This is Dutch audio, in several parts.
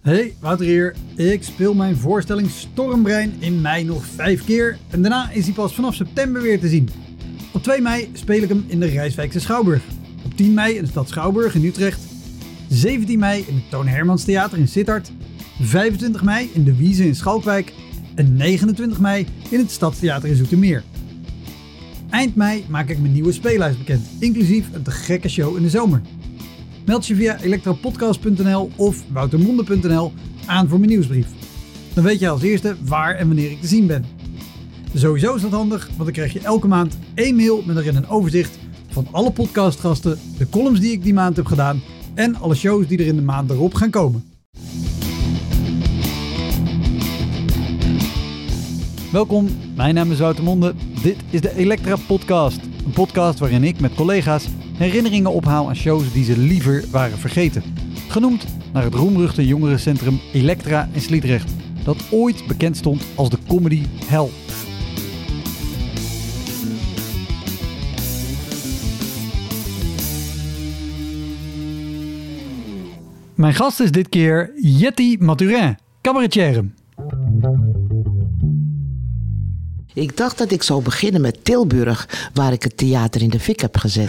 Hey, Wouter hier. Ik speel mijn voorstelling Stormbrein in mei nog 5 keer en daarna is hij pas vanaf september weer te zien. Op 2 mei speel ik hem in de Rijswijkse Schouwburg. Op 10 mei in de stad Schouwburg in Utrecht. 17 mei in het Toon Hermans Theater in Sittard. 25 mei in de Wieze in Schalkwijk. En 29 mei in het Stadstheater in Zoetermeer. Eind mei maak ik mijn nieuwe speellijst bekend, inclusief een te gekke show in de zomer. Meld je via elektrapodcast.nl of woutermonde.nl aan voor mijn nieuwsbrief. Dan weet je als eerste waar en wanneer ik te zien ben. Sowieso is dat handig, want dan krijg je elke maand 1 mail met erin een overzicht van alle podcastgasten, de columns die ik die maand heb gedaan en alle shows die er in de maand erop gaan komen. Welkom, mijn naam is Wouter Monde. Dit is de Elektra Podcast. Een podcast waarin ik met collega's herinneringen ophaal aan shows die ze liever waren vergeten. Genoemd naar het roemruchte jongerencentrum Elektra in Sliedrecht, dat ooit bekend stond als de comedy hell. Mijn gast is dit keer Jetty Mathurin, cabaretière. Ik dacht dat ik zou beginnen met Tilburg, waar ik het theater in de fik heb gezet.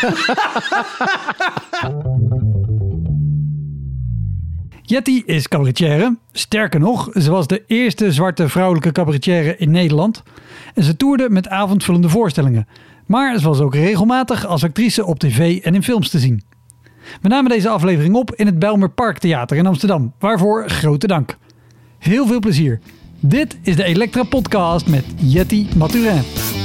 Jetty is cabaretière. Sterker nog, ze was de eerste zwarte vrouwelijke cabaretière in Nederland. En ze toerde met avondvullende voorstellingen. Maar ze was ook regelmatig als actrice op tv en in films te zien. We namen deze aflevering op in het Bijlmerpark Theater in Amsterdam. Waarvoor grote dank. Heel veel plezier. Dit is de Elektra Podcast met Jetty Mathurin.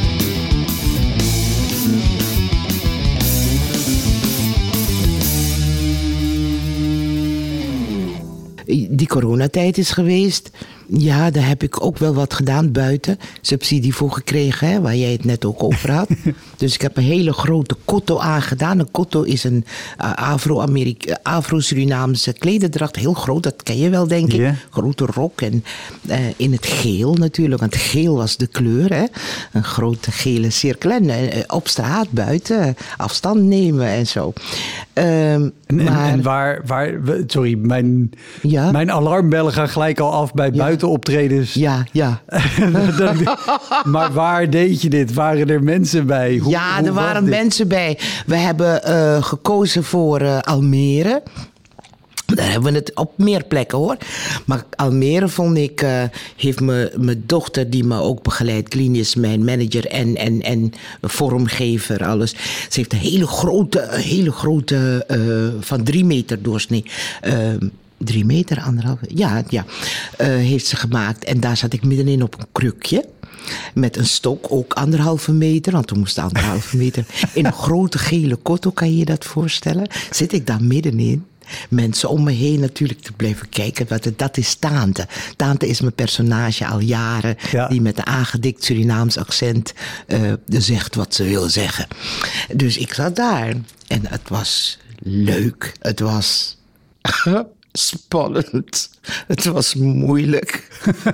Die coronatijd is geweest. Ja, daar heb ik ook wel wat gedaan buiten. Subsidie voor gekregen, hè, waar jij het net ook over had. Dus ik heb een hele grote kotto aangedaan. Een kotto is een Afro-Surinaamse klederdracht. Heel groot, dat ken je wel, denk ik. Yeah. Grote rok en in het geel natuurlijk. Want geel was de kleur, hè. Een grote gele cirkel. En op straat, buiten, afstand nemen en zo. En waar sorry, mijn alarmbellen gaan gelijk al af bij buitenoptredens. Ja. Maar waar deed je dit? Waren er mensen bij? Hoe er waren mensen bij. We hebben gekozen voor Almere. Daar hebben we het op meer plekken, hoor. Maar Almere vond ik, heeft mijn dochter die me ook begeleidt, klinisch, mijn manager en vormgever, alles. Ze heeft een hele grote van 3 meter doorsnee. 3 meter, 1,5. Ja, heeft ze gemaakt. En daar zat ik middenin op een krukje. Met een stok, ook 1,5 meter. Want toen moest 1,5 meter. In een grote gele kotto, kan je je dat voorstellen? Zit ik daar middenin. Mensen om me heen natuurlijk te blijven kijken. Dat is Taante. Taante is mijn personage al jaren. Ja. Die met een aangedikt Surinaams accent zegt wat ze wil zeggen. Dus ik zat daar. En het was leuk. Het was spannend. Het was moeilijk.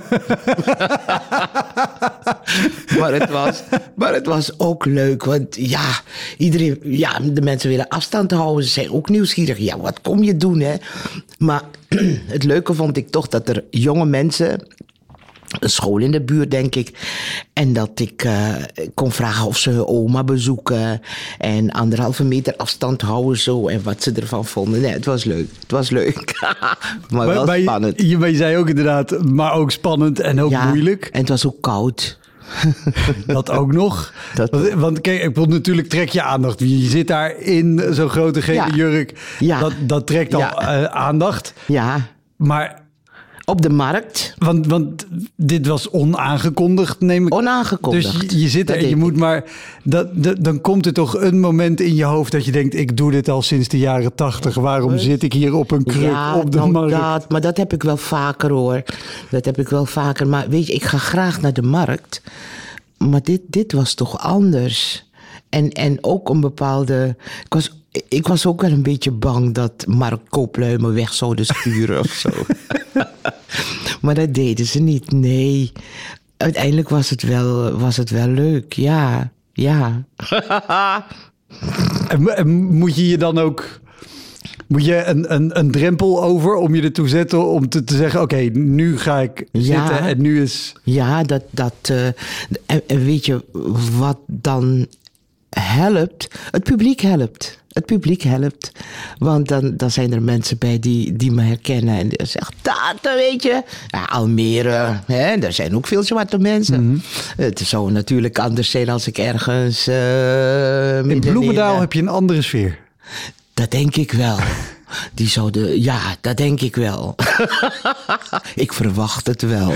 maar het was ook leuk. Want de mensen willen afstand houden. Ze zijn ook nieuwsgierig. Ja, wat kom je doen, hè? Maar het leuke vond ik toch dat er jonge mensen, een school in de buurt, denk ik. En dat ik kon vragen of ze hun oma bezoeken. En 1,5 meter afstand houden zo. En wat ze ervan vonden. Nee, het was leuk. Maar wel spannend. Je zei ook inderdaad, maar ook spannend en ook moeilijk. En het was ook koud. Dat ook nog. Want kijk, ik bedoel, natuurlijk trek je aandacht. Je zit daar in zo'n grote gele jurk. Ja. Dat trekt al aandacht. Ja. Maar op de markt. Want dit was onaangekondigd, neem ik. Onaangekondigd. Dus je zit er en je moet maar. Dan komt er toch een moment in je hoofd dat je denkt, ik doe dit al sinds de jaren 80. Waarom zit ik hier op een kruk op de markt? Maar dat heb ik wel vaker, hoor. Maar weet je, ik ga graag naar de markt. Maar dit was toch anders. En ook een bepaalde. Ik was ook wel een beetje bang dat marktkooplui me weg zouden sturen of zo. Maar dat deden ze niet, nee. Uiteindelijk was het wel leuk, ja. En moet je je dan ook Moet je een drempel over om je ertoe zetten om te zeggen... oké, nu ga ik zitten en nu is... Ja, en weet je wat dan helpt? Het publiek helpt. Want dan zijn er mensen bij die me herkennen. En die zeggen, dat weet je. Ja, Almere, hè, daar zijn ook veel zwarte mensen. Mm-hmm. Het zou natuurlijk anders zijn als ik ergens... in Bloemendaal heb je een andere sfeer. Dat denk ik wel. Dat denk ik wel. Ik verwacht het wel.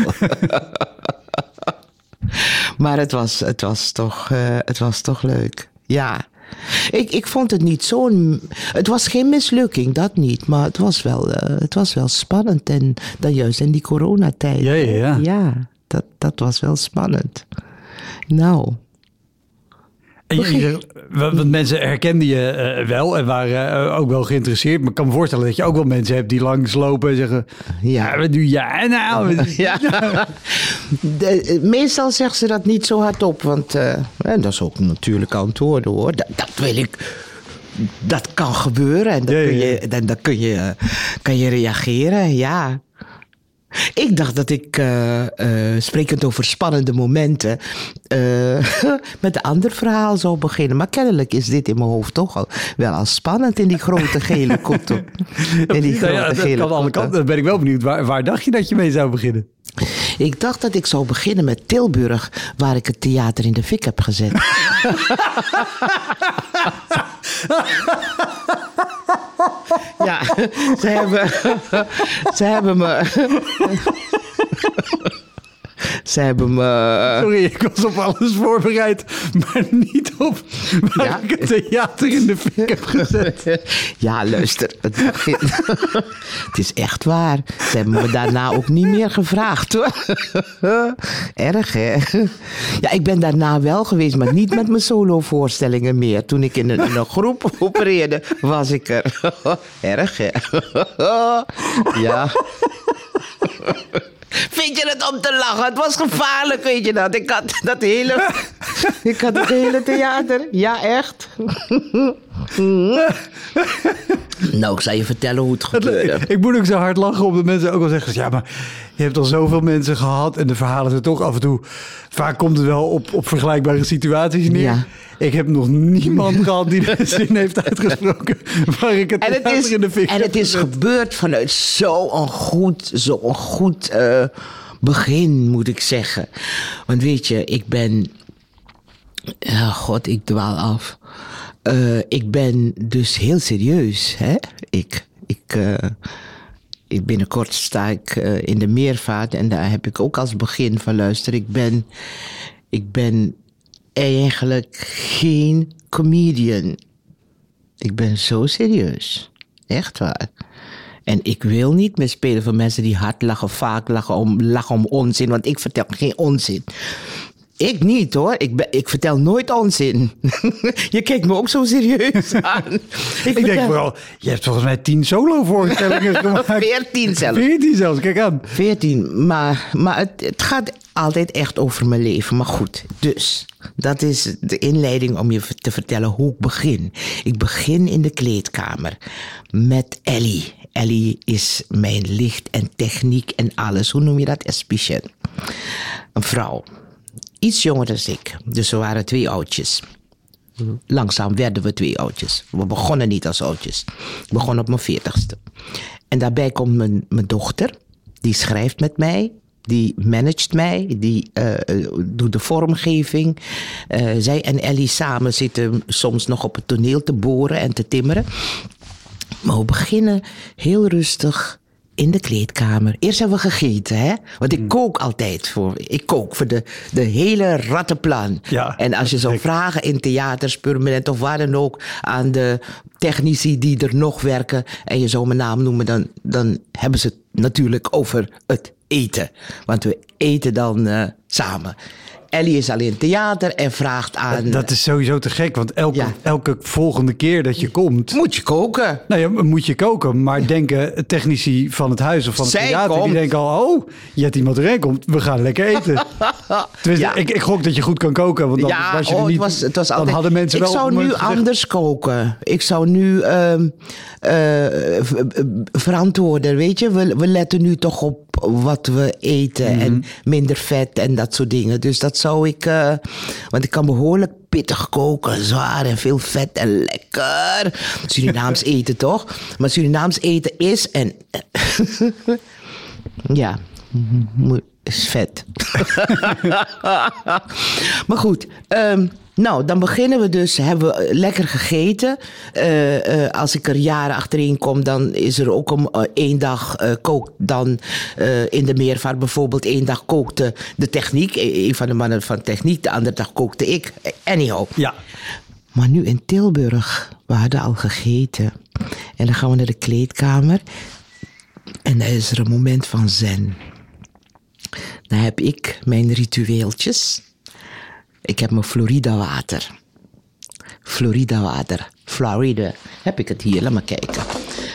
Maar het was toch leuk. Ja. Ik vond het niet zo'n... Het was geen mislukking, dat niet. Maar het was wel spannend. En dan juist in die coronatijd. Ja. Ja, dat was wel spannend. Nou... Want mensen herkenden je wel en waren ook wel geïnteresseerd. Maar ik kan me voorstellen dat je ook wel mensen hebt die langslopen en zeggen... Ja, wat doe jij nou? Ja. Meestal zeggen ze dat niet zo hardop. Want dat is ook natuurlijk antwoorden hoor. Dat wil ik... Dat kan gebeuren en dan kan je reageren, ja. Ik dacht dat ik, sprekend over spannende momenten, met een ander verhaal zou beginnen. Maar kennelijk is dit in mijn hoofd toch al wel al spannend in die grote gele kotten. Dan ben ik wel benieuwd. Waar dacht je dat je mee zou beginnen? Ik dacht dat ik zou beginnen met Tilburg, waar ik het theater in de fik heb gezet. Ja, ze hebben me... Sorry, ik was op alles voorbereid, maar niet op waar ik het theater in de fik heb gezet. Ja, luister. Het is echt waar. Ze hebben me daarna ook niet meer gevraagd, hoor. Erg, hè? Ja, ik ben daarna wel geweest, maar niet met mijn solovoorstellingen meer. Toen ik in een groep opereerde, was ik er. Erg, hè? Ja. Vind je het om te lachen? Het was gevaarlijk, weet je dat? Ik had het hele theater. Ja, echt. Nou, ik zal je vertellen hoe het gebeurde. Ik moet ook zo hard lachen omdat mensen ook wel zeggen... ja, maar je hebt al zoveel mensen gehad... en de verhalen zijn toch af en toe... vaak komt het wel op vergelijkbare situaties neer. Ja. Ik heb nog niemand gehad die de zin heeft uitgesproken... waar ik het in de fik heb. En het is gebeurd vanuit zo'n goed begin, moet ik zeggen. Want weet je, ik ben... God, ik dwaal af... ik ben dus heel serieus, hè? Binnenkort sta ik in de meervaart en daar heb ik ook als begin van luister. Ik ben eigenlijk geen comedian. Ik ben zo serieus. Echt waar. En ik wil niet meer spelen voor mensen die hard lachen, vaak lachen om onzin, want ik vertel geen onzin. Ik niet hoor. Ik vertel nooit onzin. Je kijkt me ook zo serieus aan. Ik denk vooral, je hebt volgens mij 10 solo-voorstellingen gemaakt. 14 zelfs. 14 zelfs, kijk aan. 14, maar het gaat altijd echt over mijn leven. Maar goed, dus dat is de inleiding om je te vertellen hoe ik begin. Ik begin in de kleedkamer met Ellie. Ellie is mijn licht en techniek en alles. Hoe noem je dat? Esthetician. Een vrouw. Iets jonger dan ik. Dus we waren 2 oudjes. Langzaam werden we 2 oudjes. We begonnen niet als oudjes. Ik begon op mijn 40ste. En daarbij komt mijn dochter. Die schrijft met mij. Die managt mij. Die doet de vormgeving. Zij en Ellie samen zitten soms nog op het toneel te boren en te timmeren. Maar we beginnen heel rustig in de kleedkamer. Eerst hebben we gegeten, hè? Want ik kook altijd Ik kook voor de hele rattenplan. Ja, en als je zou vragen in theaters, permanent of waar dan ook, aan de technici die er nog werken, en je zou mijn naam noemen, dan hebben ze het natuurlijk over het eten. Want we eten dan samen. Ellie is alleen theater en vraagt aan... Dat is sowieso te gek, want elke volgende keer dat je komt... Moet je koken. Nou ja, moet je koken, maar denken technici van het huis of van het theater... die denken al, je hebt iemand erin komt, we gaan lekker eten. Ik gok dat je goed kan koken, want dan was je er niet... Het was altijd, dan hadden mensen wel... Ik zou nu anders koken. Ik zou nu verantwoorden, weet je. We letten nu toch op wat we eten en minder vet en dat soort dingen. Dus dat zou ik... want ik kan behoorlijk pittig koken, zwaar en veel vet en lekker. Surinaams eten toch? Maar Surinaams eten is en... ja, is vet. Maar goed, nou, dan beginnen we dus, hebben we lekker gegeten. Als ik er jaren achtereen kom, dan is er ook één dag kookt dan in de meervaart bijvoorbeeld. Één dag kookte de techniek, een van de mannen van techniek. De andere dag kookte ik. Anyhow. Ja. Maar nu in Tilburg, we hadden al gegeten. En dan gaan we naar de kleedkamer. En dan is er een moment van zen. Dan heb ik mijn ritueeltjes. Ik heb mijn Florida water. Florida. Heb ik het hier? Laat maar kijken.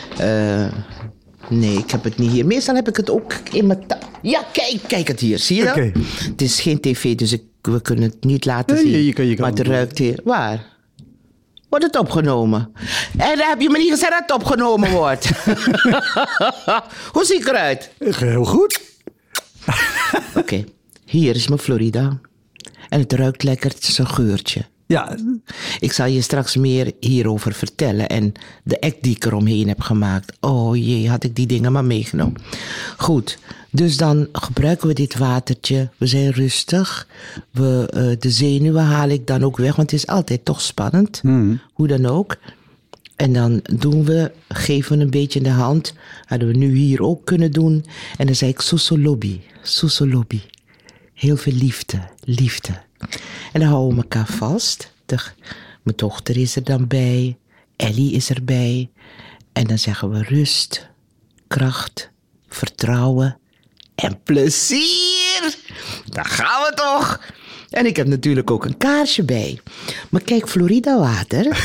Nee, ik heb het niet hier. Meestal heb ik het ook in mijn... Ja, kijk het hier. Zie je dat? Okay. Het is geen tv, dus we kunnen het niet laten zien. Je kan maar het ruikt hier. Waar? Wordt het opgenomen? En dan heb je me niet gezegd dat het opgenomen wordt. Hoe zie ik eruit? Heel goed. Oké, hier is mijn Florida. En het ruikt lekker, het is een geurtje. Ja. Ik zal je straks meer hierover vertellen. En de act die ik eromheen heb gemaakt. Oh jee, had ik die dingen maar meegenomen. Goed, dus dan gebruiken we dit watertje. We zijn rustig. De zenuwen haal ik dan ook weg. Want het is altijd toch spannend. Hoe dan ook. En dan geven we een beetje in de hand. Hadden we nu hier ook kunnen doen. En dan zei ik Susolobi. Heel veel liefde. En dan houden we elkaar vast. Mijn dochter is er dan bij. Ellie is erbij. En dan zeggen we rust, kracht, vertrouwen en plezier. Daar gaan we toch. En ik heb natuurlijk ook een kaarsje bij. Maar kijk, Florida water.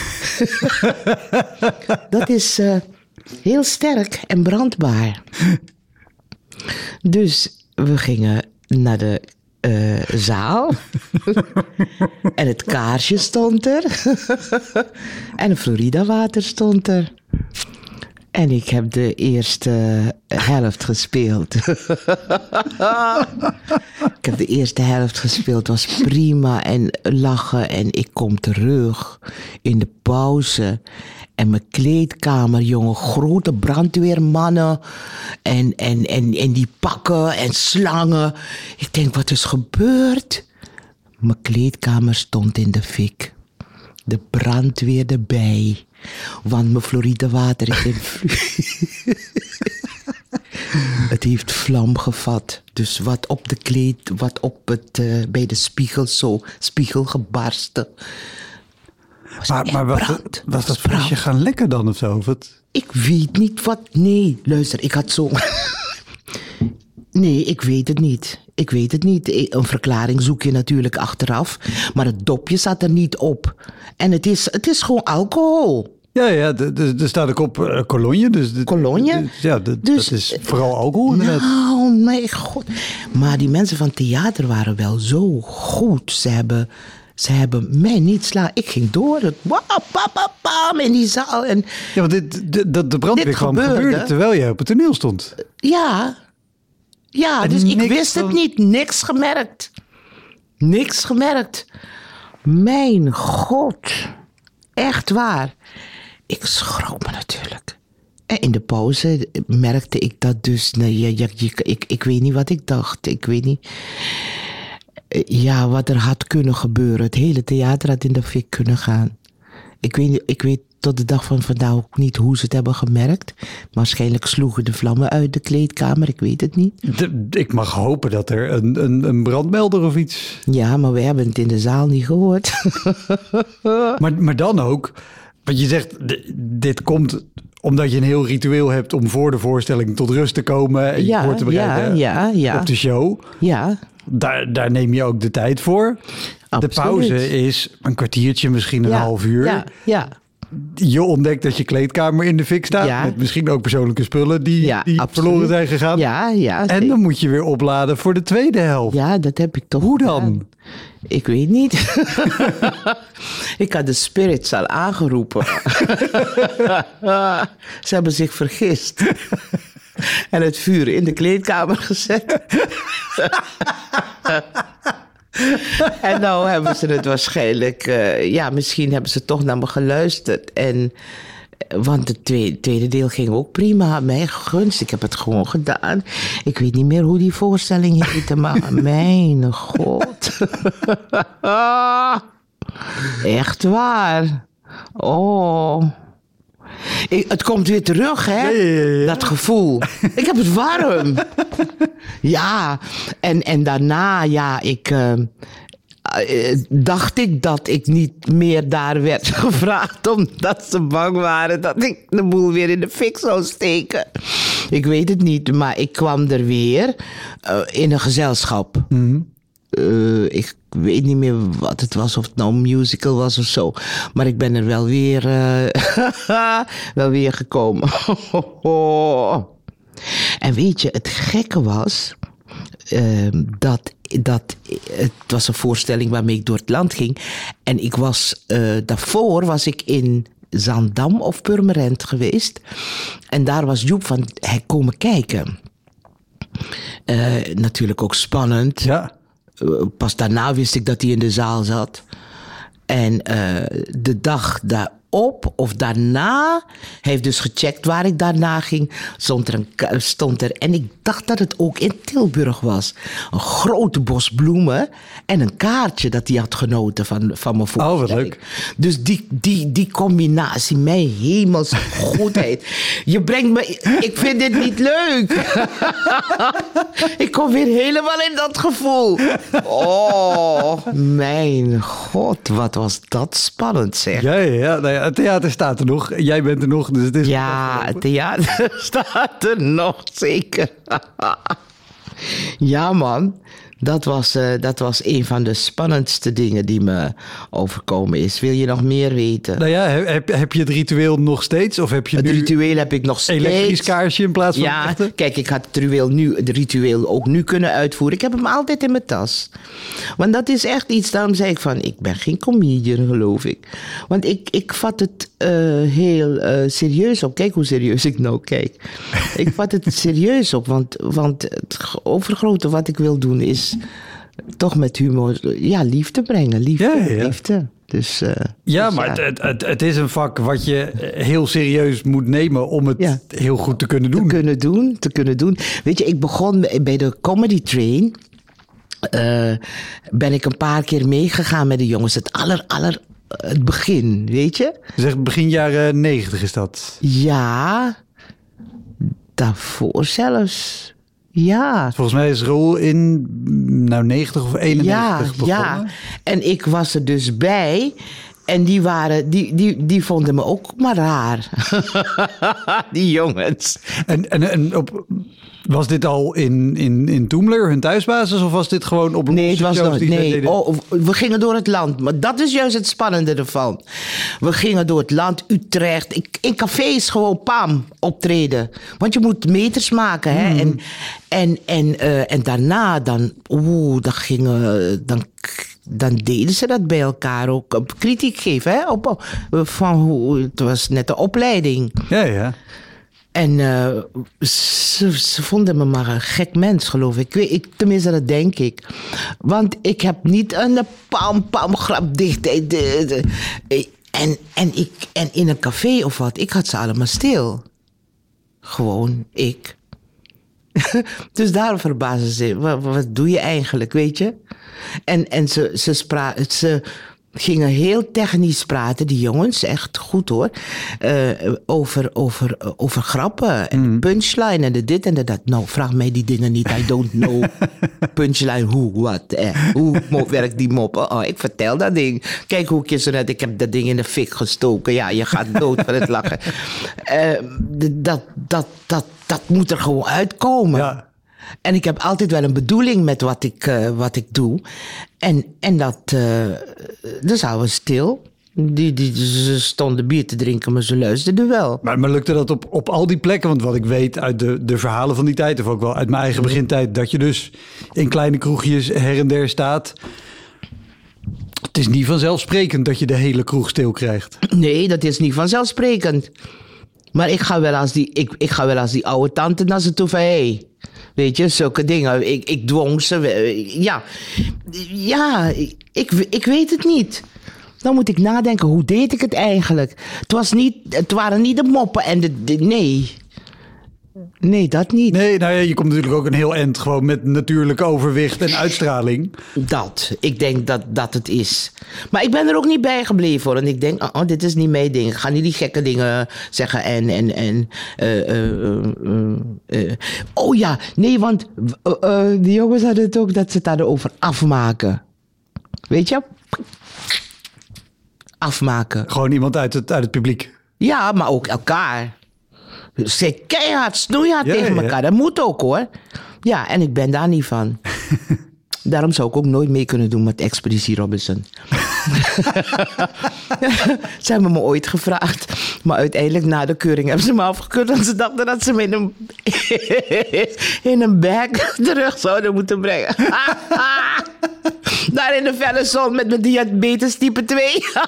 Dat is heel sterk en brandbaar. Dus we gingen naar de zaal. En het kaarsje stond er. En een Florida water stond er. En ik heb de eerste helft gespeeld. Ik heb de eerste helft gespeeld. Het was prima en lachen. En ik kom terug in de pauze. En mijn kleedkamer, jongen, grote brandweermannen. En die pakken en slangen. Ik denk, wat is gebeurd? Mijn kleedkamer stond in de fik. De brandweer erbij. Want mijn Florida water is in Het heeft vlam gevat. Dus wat op de kleed, wat op het, bij de spiegel gebarsten. Maar was dat flesje gaan lekken dan of zo? Wat? Ik weet niet wat. Nee, luister, ik had zo... Nee, ik weet het niet. Een verklaring zoek je natuurlijk achteraf. Maar het dopje zat er niet op. En het is gewoon alcohol. Ja, er staat ook op Cologne. Cologne? Dat is vooral alcohol inderdaad. Nou, mijn god. Maar die mensen van theater waren wel zo goed. Ze hebben mij niet slaan. Ik ging door. Bam, in die zaal. En ja, want de brandweer gebeurde terwijl jij op het toneel stond. Ja, dus ik wist het niet. Niks gemerkt. Mijn god. Echt waar. Ik schrok me natuurlijk. En in de pauze merkte ik dat dus. Ik weet niet wat ik dacht. Ik weet niet. Ja, wat er had kunnen gebeuren. Het hele theater had in de fik kunnen gaan. Ik weet tot de dag van vandaag ook niet hoe ze het hebben gemerkt. Maar waarschijnlijk sloegen de vlammen uit de kleedkamer. Ik weet het niet. Ik mag hopen dat er een brandmelder of iets... Ja, maar we hebben het in de zaal niet gehoord. Maar dan ook... Want je zegt, dit komt omdat je een heel ritueel hebt om voor de voorstelling tot rust te komen en je voor te bereiden op de show. Ja. Daar neem je ook de tijd voor. Absoluut. De pauze is een kwartiertje, misschien een half uur. Ja. Je ontdekt dat je kleedkamer in de fik staat. Ja. Met misschien ook persoonlijke spullen die verloren zijn gegaan. Ja. En dan moet je weer opladen voor de tweede helft. Ja, dat heb ik toch. Hoe dan? Gedaan. Ik weet niet. Ik had de spirits al aangeroepen. Ze hebben zich vergist. En het vuur in de kleedkamer gezet. En nou hebben ze het waarschijnlijk... misschien hebben ze toch naar me geluisterd. Want het tweede deel ging ook prima. Mijn gunst, ik heb het gewoon gedaan. Ik weet niet meer hoe die voorstelling heette, maar mijn god. Echt waar. Oh. Het komt weer terug, hè? Ja. Dat gevoel. Ik heb het warm. Ja. En daarna, dacht ik dat ik niet meer daar werd gevraagd, omdat ze bang waren dat ik de boel weer in de fik zou steken. Ik weet het niet, maar ik kwam er weer in een gezelschap. Mm-hmm. Ik weet niet meer wat het was, of het nou een musical was of zo. Maar ik ben er wel weer gekomen. En weet je, het gekke was dat het was een voorstelling waarmee ik door het land ging. En ik was, daarvoor was ik in Zaandam of Purmerend geweest. En daar was Joep van komen kijken. Natuurlijk ook spannend. Ja. Pas daarna wist ik dat hij in de zaal zat. En de dag daarop of daarna, hij heeft dus gecheckt waar ik daarna ging, stond er, en ik dacht dat het ook in Tilburg was, een grote bos bloemen en een kaartje dat hij had genoten van mijn voorstelling. Oh, wat leuk. Dus die combinatie, mijn hemelse goedheid. Je brengt me... Ik vind dit niet leuk. Ik kom weer helemaal in dat gevoel. Oh, mijn god, wat was dat spannend, zeg. Ja. Nou ja, het theater staat er nog. Jij bent er nog, dus het is... Ja, het theater staat er nog, zeker. Ja, man. Dat was een van de spannendste dingen die me overkomen is. Wil je nog meer weten? Nou ja, heb je het ritueel nog steeds? Of heb je Het nu ritueel heb ik nog steeds. elektrisch kaarsje in plaats van Ja, echte? kijk, ik had het ritueel ook nu kunnen uitvoeren. Ik heb hem altijd in mijn tas. Want dat is echt iets, daarom zei ik van, ik ben geen comedian, geloof ik. Want ik vat het heel serieus op. Kijk hoe serieus ik nou kijk. Ik vat het serieus op, want het overgrote wat ik wil doen is toch met humor, liefde brengen. Liefde. Dus, Maar het is een vak wat je heel serieus moet nemen om het heel goed te kunnen doen. Te kunnen doen. Weet je, ik begon bij de Comedy Train. Ben ik een paar keer meegegaan met de jongens. Het begin, weet je? Zeg, begin jaren 90 is dat? Ja, daarvoor zelfs. Ja. Volgens mij is Roel in 90 of 91 begonnen. Ja, en ik was er dus bij. En die vonden me ook maar raar. Die jongens. En was dit al in Toemler, hun thuisbasis? Of was dit gewoon op Nee, het was shows nog, die zij nee. deden? We gingen door het land. Maar dat is juist het spannende ervan. We gingen door het land, Utrecht. In cafés gewoon, pam, optreden. Want je moet meters maken, hè. En daarna dan deden ze dat bij elkaar ook. Kritiek geven, hè. Het was net de opleiding. Ja. En ze vonden me maar een gek mens, geloof ik. Tenminste, dat denk ik. Want ik heb niet een pam grap dicht. En in een café of wat, ik had ze allemaal stil. Gewoon, ik. Dus daarom verbazen ze. Wat doe je eigenlijk, weet je? En ze gingen heel technisch praten, die jongens, echt goed hoor. Over grappen en punchline en de dit en de dat. Nou, vraag mij die dingen niet, I don't know. Punchline, hoe, wat, hoe werkt die mop? Oh, ik vertel dat ding. Kijk hoe ik heb dat ding in de fik gestoken. Ja, je gaat dood van het lachen. Dat moet er gewoon uitkomen. Ja. En ik heb altijd wel een bedoeling met wat ik doe. En dat... dan zijn we stil. Ze stonden bier te drinken, maar ze luisterden wel. Maar lukte dat op al die plekken? Want wat ik weet uit de verhalen van die tijd... of ook wel uit mijn eigen begintijd... dat je dus in kleine kroegjes her en der staat... Het is niet vanzelfsprekend dat je de hele kroeg stil krijgt. Nee, dat is niet vanzelfsprekend. Maar ik ga wel als die oude tante naar ze toe van... Hey, weet je, zulke dingen. Ik dwong ze. Ja, ik weet het niet. Dan moet ik nadenken, hoe deed ik het eigenlijk? Het waren niet de moppen en nee. Nee, dat niet. Nee, nou ja, je komt natuurlijk ook een heel eind gewoon met natuurlijk overwicht en uitstraling. Ik denk dat het is. Maar ik ben er ook niet bij gebleven hoor. En ik denk, dit is niet mijn ding. Ik ga niet die gekke dingen zeggen oh ja, nee, want die jongens hadden het ook dat ze het hadden over afmaken. Weet je? Afmaken. Gewoon iemand uit het publiek. Ja, maar ook elkaar. Ze keihard, snoeihard tegen elkaar. Dat moet ook hoor. Ja, en ik ben daar niet van. Daarom zou ik ook nooit mee kunnen doen met Expeditie Robinson. Ze hebben me ooit gevraagd. Maar uiteindelijk na de keuring hebben ze me afgekeurd. Want ze dachten dat ze me in een bag terug zouden moeten brengen. Daar in de felle zon met mijn diabetes type 2.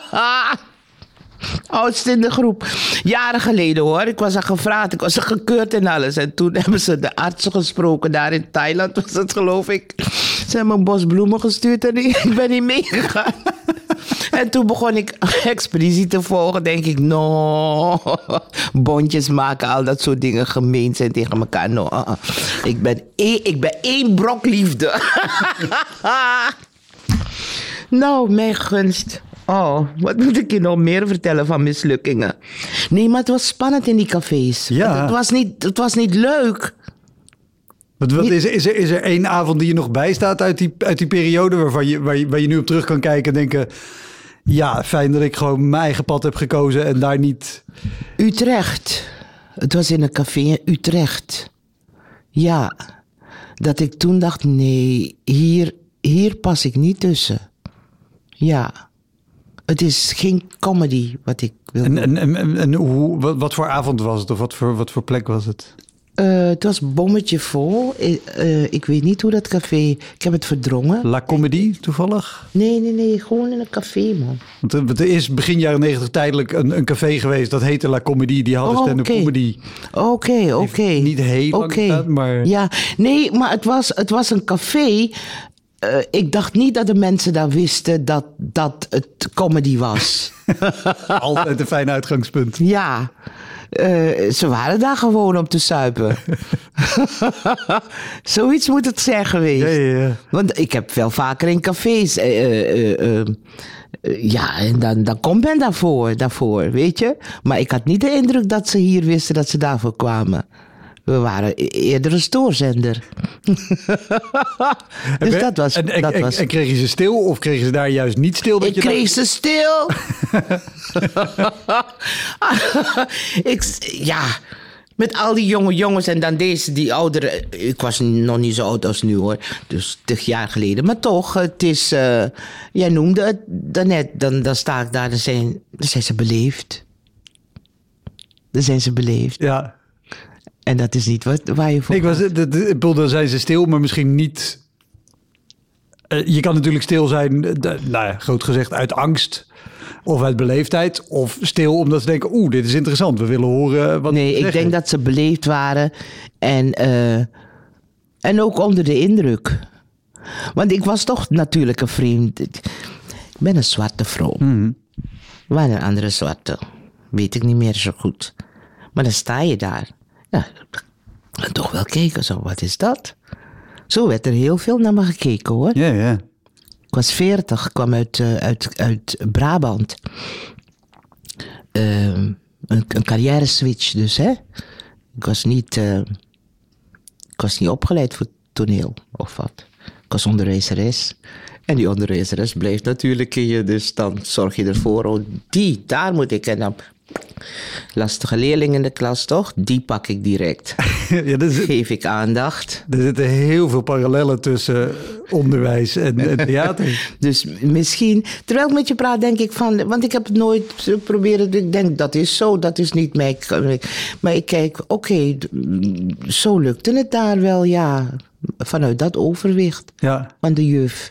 Oudste in de groep. Jaren geleden hoor. Ik was er gevraagd. Ik was er gekeurd en alles. En toen hebben ze de artsen gesproken. Daar in Thailand was het geloof ik. Ze hebben me een bos bloemen gestuurd en ik ben niet meegegaan. En toen begon ik Expeditie te volgen. Denk ik, bondjes maken, al dat soort dingen gemeen zijn tegen elkaar. Ik ben één brok liefde. Nou, mijn gunst. Oh, wat moet ik je nog meer vertellen van mislukkingen? Nee, maar het was spannend in die cafés. Ja. Het was niet leuk. Is er één avond die je nog bijstaat uit die periode... waar je nu op terug kan kijken en denken... ja, fijn dat ik gewoon mijn eigen pad heb gekozen en daar niet... Utrecht. Het was in een café in Utrecht. Ja, dat ik toen dacht, nee, hier pas ik niet tussen. Ja. Het is geen comedy wat ik wil doen. En wat voor avond was het? Of wat voor plek was het? Het was bommetje vol. Ik weet niet hoe dat café... Ik heb het verdrongen. La Comédie, toevallig? Nee. Gewoon in een café, man. Want er is begin jaren 90 tijdelijk een café geweest. Dat heette La Comédie. Die hadden stand-up comedy. Oké. Niet heel lang gedaan, maar... Ja, nee, maar het was een café... ik dacht niet dat de mensen daar wisten dat het comedy was. Altijd een fijn uitgangspunt. Ja, ze waren daar gewoon om te suipen. Zoiets moet het zijn geweest. Ja. Want ik heb wel vaker in cafés... ja, en dan komt men daarvoor, weet je. Maar ik had niet de indruk dat ze hier wisten dat ze daarvoor kwamen. We waren eerder een stoorzender. Dus dat was... En kreeg je ze stil of kregen ze daar juist niet stil? Ik kreeg ze stil. Ja, met al die jonge jongens en dan die oudere... Ik was nog niet zo oud als nu hoor, dus 20 jaar geleden. Maar toch, het is... jij noemde het daarnet, dan sta ik daar, dan zijn ze beleefd. Dan zijn ze beleefd. Ja. En dat is niet waar je voor... Dan zijn ze stil, maar misschien niet... je kan natuurlijk stil zijn, groot gezegd, uit angst of uit beleefdheid. Of stil omdat ze denken, dit is interessant, we willen horen wat Nee, ik denk dat ze beleefd waren en ook onder de indruk. Want ik was toch natuurlijk een vreemd... Ik ben een zwarte vrouw. Mm-hmm. Waar een andere zwarte? Weet ik niet meer zo goed. Maar dan sta je daar. Ja, en toch wel kijken, zo, wat is dat? Zo werd er heel veel naar me gekeken, hoor. Ja. Ik was 40, kwam uit Brabant. Een carrière switch dus, hè. Ik was niet opgeleid voor toneel, of wat. Ik was onderwijzeres. En die onderwijzeres bleef natuurlijk in je, dus dan zorg je ervoor, daar moet ik. En dan lastige leerling in de klas, toch? Die pak ik direct. geef ik aandacht. Er zitten heel veel parallellen tussen onderwijs en theater. Dus misschien, terwijl ik met je praat, denk ik van... Want ik heb het nooit proberen... Ik denk, dat is zo, dat is niet mij. Maar ik kijk, oké, zo lukte het daar wel, ja. Vanuit dat overwicht van de juf.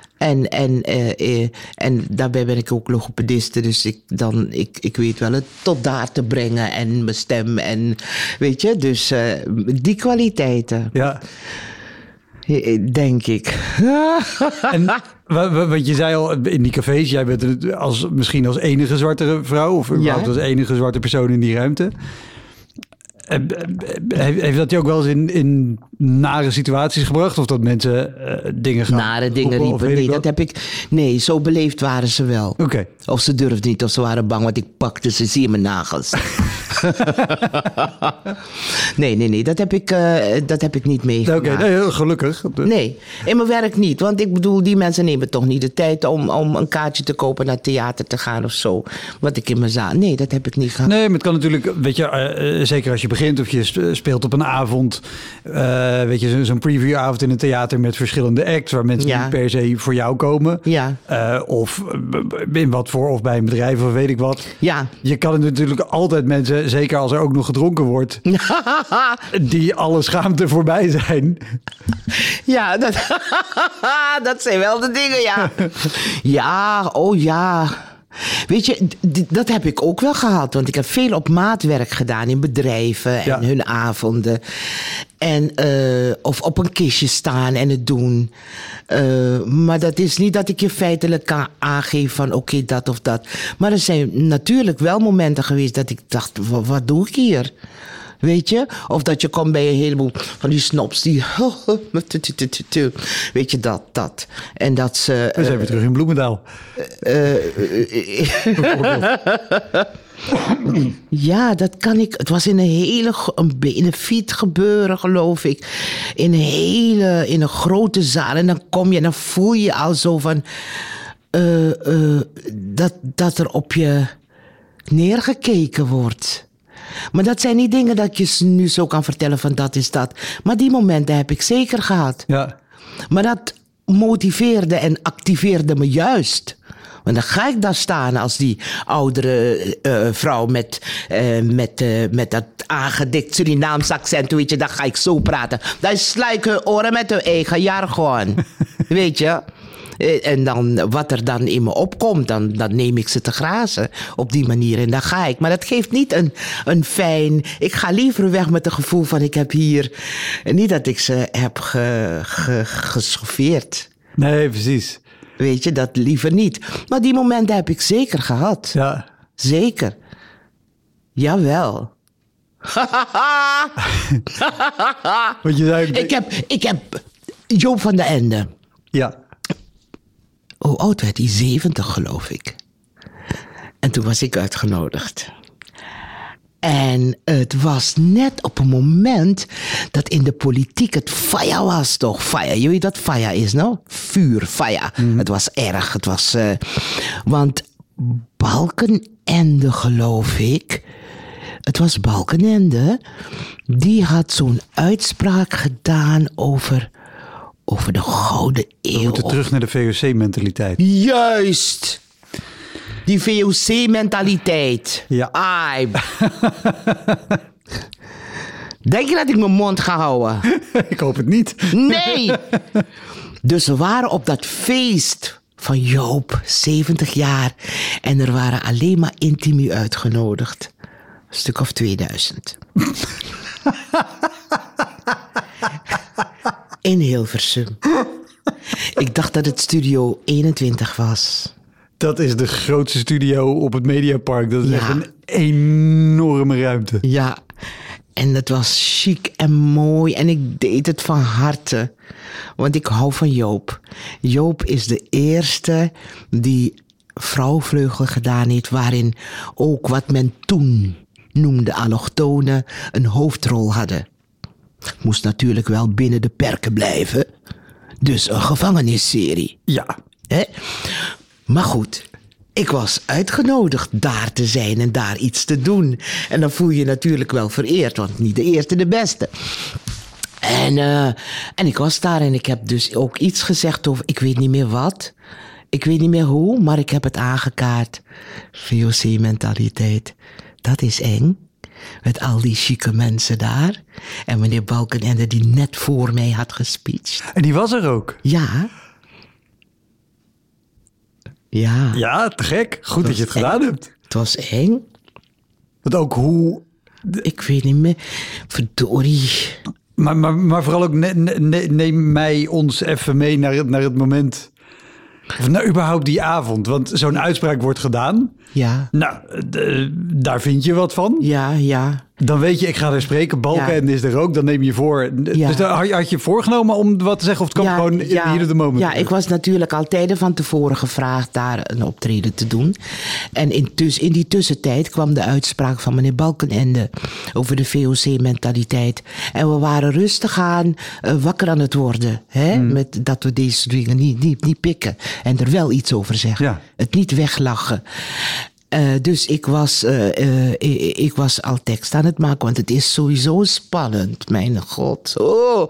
En daarbij ben ik ook logopediste, dus ik weet wel het tot daar te brengen en mijn stem en weet je, dus die kwaliteiten. Ja. Denk ik. En wat je zei al in die cafés, jij bent misschien als enige zwarte vrouw of als enige zwarte persoon in die ruimte. Heeft dat je ook wel eens in nare situaties gebracht? Of dat mensen dingen gaan nare dingen riepen? Nee, dat heb ik... Nee, zo beleefd waren ze wel. Okay. Of ze durfden niet, of ze waren bang, want ik pakte ze, zie je mijn nagels. Nee, dat heb ik niet meegemaakt. Oké, nee, gelukkig. Nee, in mijn werk niet. Want ik bedoel, die mensen nemen toch niet de tijd om een kaartje te kopen naar theater te gaan of zo. Wat ik in mijn zaal... Nee, dat heb ik niet gehad. Nee, maar het kan natuurlijk, weet je, zeker als je begint of je speelt op een avond, weet je, zo'n previewavond in een theater met verschillende acts waar mensen niet per se voor jou komen. Ja. Of in wat voor, of bij een bedrijf of weet ik wat. Ja. Je kan er natuurlijk altijd mensen, zeker als er ook nog gedronken wordt, die alle schaamte voorbij zijn. Ja, dat zijn wel de dingen, ja. Ja, oh ja. Weet je, dat heb ik ook wel gehad. Want ik heb veel op maatwerk gedaan in bedrijven en hun avonden. En, of op een kistje staan en het doen. Maar dat is niet dat ik je feitelijk kan aangeven van oké, dat of dat. Maar er zijn natuurlijk wel momenten geweest dat ik dacht, wat doe ik hier? Weet je? Of dat je komt bij een heleboel van die snobs die... Weet je, dat. En dat ze... We zijn weer terug in Bloemendaal. Ja, dat kan ik. Het was in een fiet gebeuren, geloof ik. In een grote zaal. En dan kom je en dan voel je al zo van... dat er op je neergekeken wordt. Maar dat zijn niet dingen dat je nu zo kan vertellen van dat is dat. Maar die momenten heb ik zeker gehad. Ja. Maar dat motiveerde en activeerde me juist. Want dan ga ik daar staan als die oudere vrouw met dat aangedikt Surinaams accent. Weet je, dan ga ik zo praten. Dan sla ik hun oren met hun eigen jargon. Weet je? En dan, wat er dan in me opkomt, dan neem ik ze te grazen. Op die manier. En dan ga ik. Maar dat geeft niet een fijn... Ik ga liever weg met het gevoel van ik heb hier... Niet dat ik ze heb geschoffeerd. Nee, precies. Weet je, dat liever niet. Maar die momenten heb ik zeker gehad. Ja. Zeker. Jawel. Want je zei... Ik heb Joop van den Ende. Ja. Hoe oud werd hij? 70, geloof ik. En toen was ik uitgenodigd. En het was net op een moment dat in de politiek het faya was, toch? Faya, je weet wat faya is, nou? Vuur, faya. Het was erg. Het was... want Balkenende, geloof ik... Het was Balkenende. Die had zo'n uitspraak gedaan over de Gouden Eeuw. We moeten terug naar de VOC-mentaliteit. Juist! Die VOC-mentaliteit. Ja. Ai. Denk je dat ik mijn mond ga houden? Ik hoop het niet. Nee! Dus we waren op dat feest van Joop, 70 jaar. En er waren alleen maar intimi uitgenodigd. Een stuk of 2000. In Hilversum. Ik dacht dat het Studio 21 was. Dat is de grootste studio op het Mediapark. Dat is echt een enorme ruimte. Ja, en het was chic en mooi. En ik deed het van harte. Want ik hou van Joop. Joop is de eerste die Vrouwvleugel gedaan heeft... waarin ook wat men toen noemde allochtonen een hoofdrol hadden. Moest natuurlijk wel binnen de perken blijven. Dus een gevangenisserie. Ja. Hè? Maar goed, ik was uitgenodigd daar te zijn en daar iets te doen. En dan voel je je natuurlijk wel vereerd, want niet de eerste, de beste. En ik was daar en ik heb dus ook iets gezegd over, ik weet niet meer wat. Ik weet niet meer hoe, maar ik heb het aangekaart. VOC-mentaliteit, dat is eng. Met al die chique mensen daar. En meneer Balkenende die net voor mij had gespeecht. En die was er ook? Ja. Ja. Ja, te gek. Goed dat je het gedaan hebt. Het was eng. Want ook hoe... Ik weet niet meer. Verdorie. Maar vooral ook neem ons even mee naar het moment... Of nou überhaupt die avond. Want zo'n uitspraak wordt gedaan. Ja. Nou, daar vind je wat van. Ja. Dan weet je, ik ga er spreken. Balkenende is er ook. Dan neem je voor. Ja. Dus dan had je voorgenomen om wat te zeggen? Of het kwam gewoon hier op de moment? Ja, ik was natuurlijk al tijden van tevoren gevraagd daar een optreden te doen. En in die tussentijd kwam de uitspraak van meneer Balkenende over de VOC-mentaliteit. En we waren rustig aan, wakker aan het worden. Hè? Met dat we deze dingen niet pikken. En er wel iets over zeggen. Ja. Het niet weglachen. Dus ik was al tekst aan het maken, want het is sowieso spannend. Mijn god. Oh.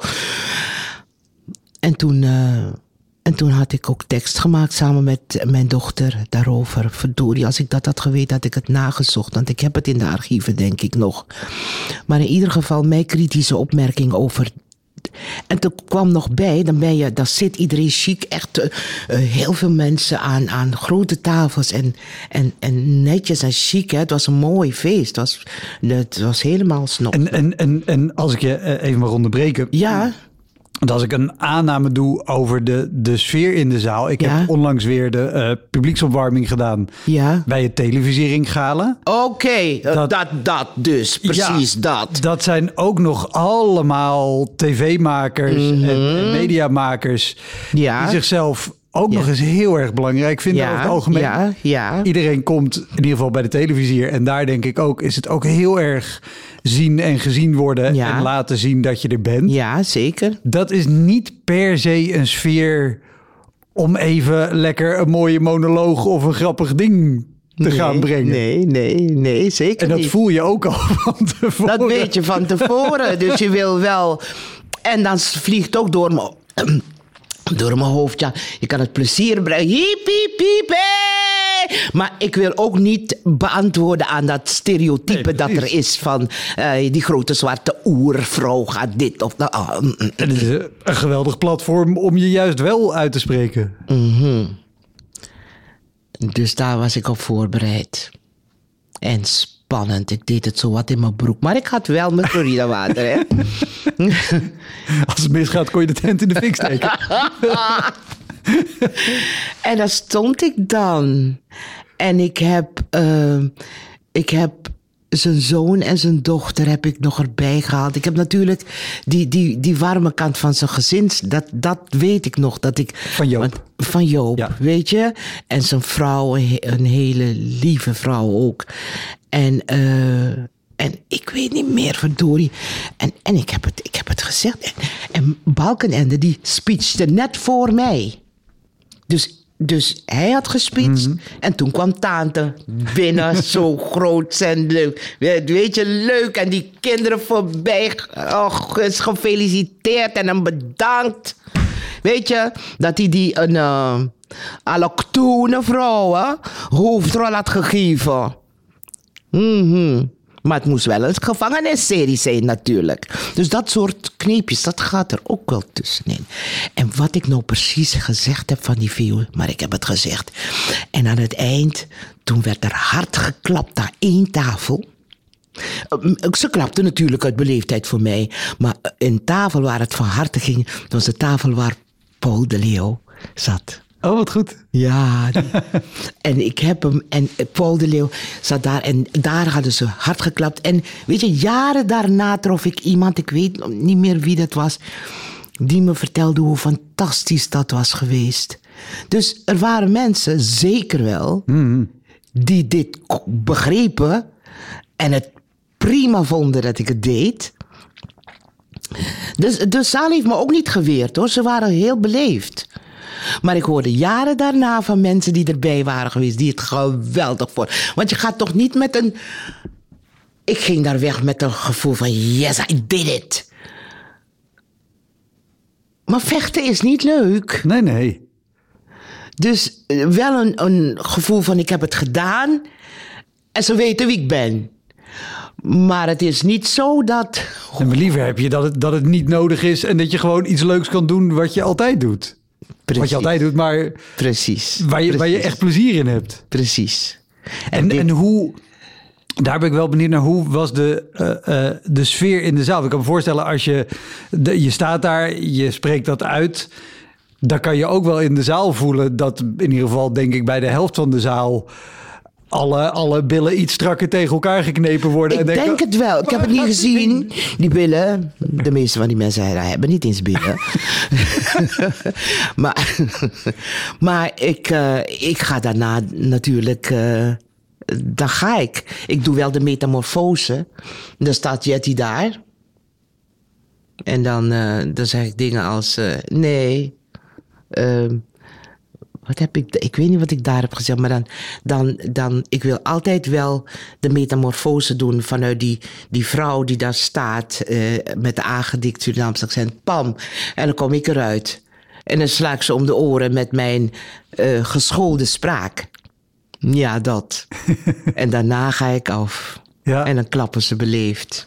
En toen had ik ook tekst gemaakt samen met mijn dochter daarover. Verdorie, als ik dat had geweten, had ik het nagezocht. Want ik heb het in de archieven, denk ik nog. Maar in ieder geval, mijn kritische opmerking over... En toen kwam nog bij, dan zit iedereen chic, echt heel veel mensen aan grote tafels en netjes en chic. Hè. Het was een mooi feest. Het was helemaal snop. En als ik je even mag onderbreken. Ja. Als ik een aanname doe over de sfeer in de zaal. Ik heb onlangs weer de publieksopwarming gedaan bij het televisiering-gala. Oké, dat dus, precies dat. Dat zijn ook nog allemaal tv-makers en mediamakers die zichzelf ook nog eens heel erg belangrijk vinden over het algemeen. Iedereen komt in ieder geval bij de televisier. En daar denk ik ook, is het ook heel erg zien en gezien worden en laten zien dat je er bent. Ja, zeker. Dat is niet per se een sfeer om even lekker een mooie monoloog of een grappig ding te gaan brengen. Nee, zeker niet. En dat voel je ook al van tevoren. Dat weet je van tevoren. Dus je wil wel... En dan vliegt ook door mijn hoofd, je kan het plezier brengen. Hiep, hiep, hiep, hey! Maar ik wil ook niet beantwoorden aan dat stereotype dat er is van die grote zwarte oervrouw gaat dit of dat. Het is een geweldig platform om je juist wel uit te spreken. Mm-hmm. Dus daar was ik op voorbereid. En spannend. Ik deed het zo wat in mijn broek. Maar ik had wel mijn Florida water, hè. Als het misgaat, kon je de tent in de fik steken. En daar stond ik dan. En ik heb zijn zoon en zijn dochter heb ik nog erbij gehaald. Ik heb natuurlijk die warme kant van zijn gezin. Dat weet ik nog. Dat ik, van Joop, weet je. En zijn vrouw, een hele lieve vrouw ook. En ik weet niet meer, verdorie. En ik heb het gezegd. En Balkenende, die speechte net voor mij. Dus hij had gespeecht. En toen kwam tante binnen, zo groot en leuk. Weet je, leuk. En die kinderen voorbij. Och, is gefeliciteerd en hem bedankt. Weet je, dat hij die een allochtone vrouw hoofdrol had gegeven. Maar het moest wel een gevangenisserie zijn natuurlijk. Dus dat soort kneepjes, dat gaat er ook wel tussenin. En wat ik nou precies gezegd heb van die VO, maar ik heb het gezegd. En aan het eind, toen werd er hard geklapt aan één tafel. Ze klapte natuurlijk uit beleefdheid voor mij. Maar een tafel waar het van harte ging, dat was de tafel waar Paul de Leeuw zat. Oh, wat goed. Ja. En ik heb hem... En Paul de Leeuw zat daar. En daar hadden ze hard geklapt. En weet je, jaren daarna trof ik iemand... Ik weet niet meer wie dat was... die me vertelde hoe fantastisch dat was geweest. Dus er waren mensen, zeker wel... die dit begrepen... en het prima vonden dat ik het deed. Dus de zaal heeft me ook niet geweerd, hoor. Ze waren heel beleefd. Maar ik hoorde jaren daarna van mensen die erbij waren geweest, die het geweldig vonden. Want je gaat toch niet met een... Ik ging daar weg met een gevoel van, yes, I did it. Maar vechten is niet leuk. Nee. Dus wel een gevoel van, ik heb het gedaan en ze weten wie ik ben. Maar het is niet zo dat... En maar liever heb je dat het niet nodig is en dat je gewoon iets leuks kan doen wat je altijd doet. Precies. Wat je altijd doet, maar Precies. Waar je echt plezier in hebt. Precies. En hoe... Daar ben ik wel benieuwd naar, hoe was de sfeer in de zaal? Ik kan me voorstellen, als je staat daar, je spreekt dat uit, dan kan je ook wel in de zaal voelen dat in ieder geval, denk ik, bij de helft van de zaal alle billen iets strakker tegen elkaar geknepen worden. Ik denk het wel. Ik heb het niet gezien. Die billen, de meeste van die mensen hebben niet eens billen. maar ik ga daarna natuurlijk... Dan ga ik. Ik doe wel de metamorfose. Dan staat Jetty daar. En dan zeg ik dingen als... nee. Wat heb ik... Ik weet niet wat ik daar heb gezegd. Maar dan... Ik wil altijd wel de metamorfose doen vanuit die vrouw die daar staat. Met de aangedikt Surinaamse accent. Pam. En dan kom ik eruit. En dan sla ik ze om de oren met mijn geschoolde spraak. Ja, dat. En daarna ga ik af. Ja. En dan klappen ze beleefd.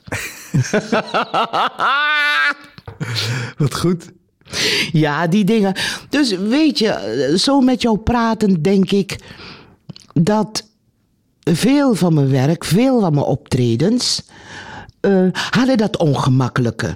Wat goed. Ja, die dingen. Dus weet je, zo met jou praten denk ik dat veel van mijn werk, veel van mijn optredens, hadden dat ongemakkelijke.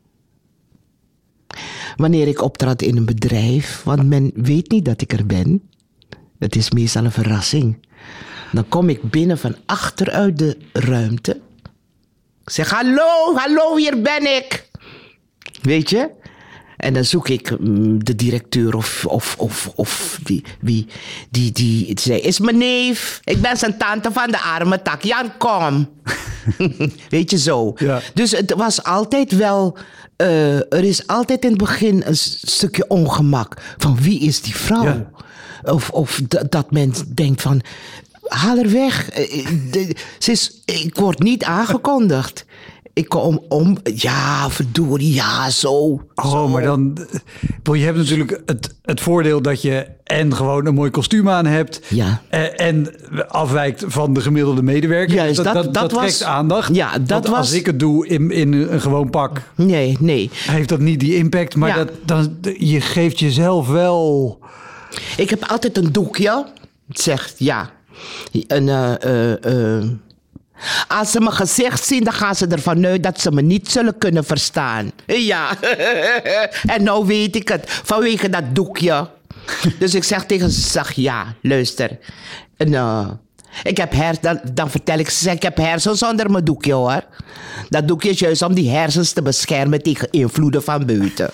Wanneer ik optrad in een bedrijf, want men weet niet dat ik er ben. Het is meestal een verrassing. Dan kom ik binnen van achteruit de ruimte. Ik zeg, hallo, hier ben ik. Weet je? En dan zoek ik de directeur of die zei, is mijn neef. Ik ben zijn tante van de arme tak. Jan, kom. Weet je zo. Ja. Dus het was altijd wel... er is altijd in het begin een stukje ongemak. Van wie is die vrouw? Ja. Of dat men denkt van, haal er weg. Ik word niet aangekondigd. Ik kom om, ja, verdorie, ja, zo. Oh, maar dan... Je hebt natuurlijk het voordeel dat je en gewoon een mooi kostuum aan hebt. Ja. En afwijkt van de gemiddelde medewerker. Ja, dus dat trekt aandacht. Ja, dat was... Als ik het doe in een gewoon pak... Nee. Heeft dat niet die impact. Maar je geeft jezelf wel... Ik heb altijd een doekje. Zegt ja. Als ze mijn gezicht zien, dan gaan ze ervan uit dat ze me niet zullen kunnen verstaan. Ja. En nou weet ik het. Vanwege dat doekje. Dus ik zeg tegen ze, ja, luister. Ik heb dan vertel ik ze, ik heb hersens onder mijn doekje, hoor. Dat doekje is juist om die hersens te beschermen tegen invloeden van buiten.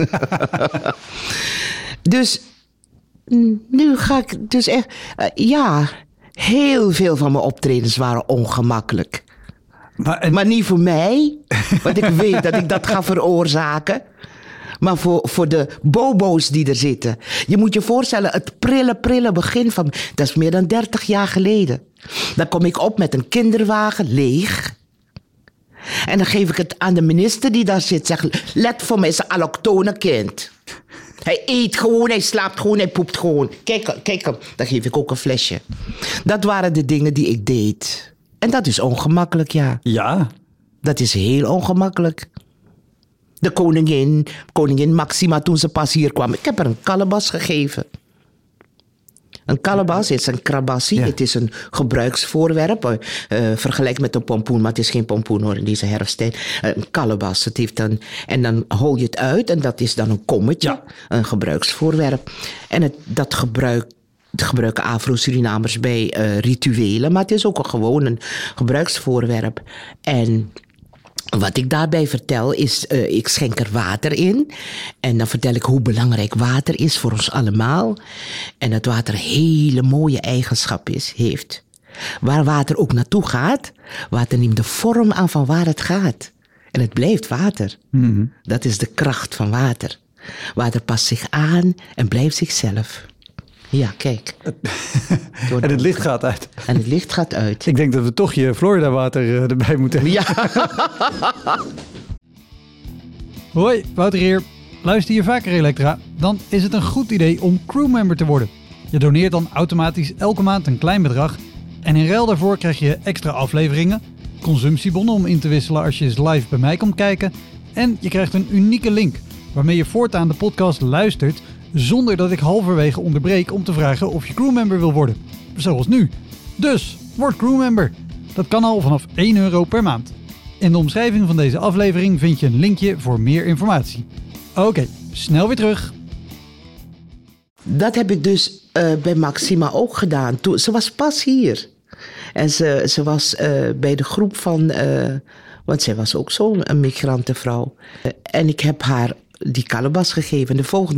Dus... Nu ga ik dus echt... heel veel van mijn optredens waren ongemakkelijk. Maar niet voor mij, want ik weet dat ik dat ga veroorzaken. Maar voor de bobo's die er zitten. Je moet je voorstellen, het prille begin van... Dat is meer dan 30 jaar geleden. Dan kom ik op met een kinderwagen, leeg. En dan geef ik het aan de minister die daar zit. Zeg, let voor mij, is een allochtone kind. Hij eet gewoon, hij slaapt gewoon, hij poept gewoon. Kijk hem. Dan geef ik ook een flesje. Dat waren de dingen die ik deed. En dat is ongemakkelijk, ja. Ja? Dat is heel ongemakkelijk. De koningin Maxima, toen ze pas hier kwam. Ik heb haar een kalebas gegeven. Een kalebas is een krabassie. Ja. Het is een gebruiksvoorwerp. Vergelijk met een pompoen, maar het is geen pompoen hoor in deze herfsttijd. Een kalebas. Het heeft en dan hol je het uit en dat is dan een kommetje. Ja. Een gebruiksvoorwerp. En dat gebruiken Afro-Surinamers bij rituelen. Maar het is ook gewoon een gebruiksvoorwerp. En... wat ik daarbij vertel is, ik schenk er water in. En dan vertel ik hoe belangrijk water is voor ons allemaal. En dat water hele mooie eigenschappen heeft. Waar water ook naartoe gaat, water neemt de vorm aan van waar het gaat. En het blijft water. Mm-hmm. Dat is de kracht van water. Water past zich aan en blijft zichzelf. Ja, kijk. En het licht gaat uit. En het licht gaat uit. Ik denk dat we toch je Florida water erbij moeten hebben. Ja. Hoi, Wouter hier. Luister je vaker Elektra? Dan is het een goed idee om crewmember te worden. Je doneert dan automatisch elke maand een klein bedrag. En in ruil daarvoor krijg je extra afleveringen, consumptiebonnen om in te wisselen als je eens live bij mij komt kijken. En je krijgt een unieke link waarmee je voortaan de podcast luistert zonder dat ik halverwege onderbreek om te vragen of je crewmember wil worden. Zoals nu. Dus, word crewmember. Dat kan al vanaf €1 per maand. In de omschrijving van deze aflevering vind je een linkje voor meer informatie. Oké, snel weer terug. Dat heb ik dus bij Maxima ook gedaan. Ze was pas hier. En ze was bij de groep van... want zij was ook zo'n migrantenvrouw. En ik heb haar die kalebas gegeven.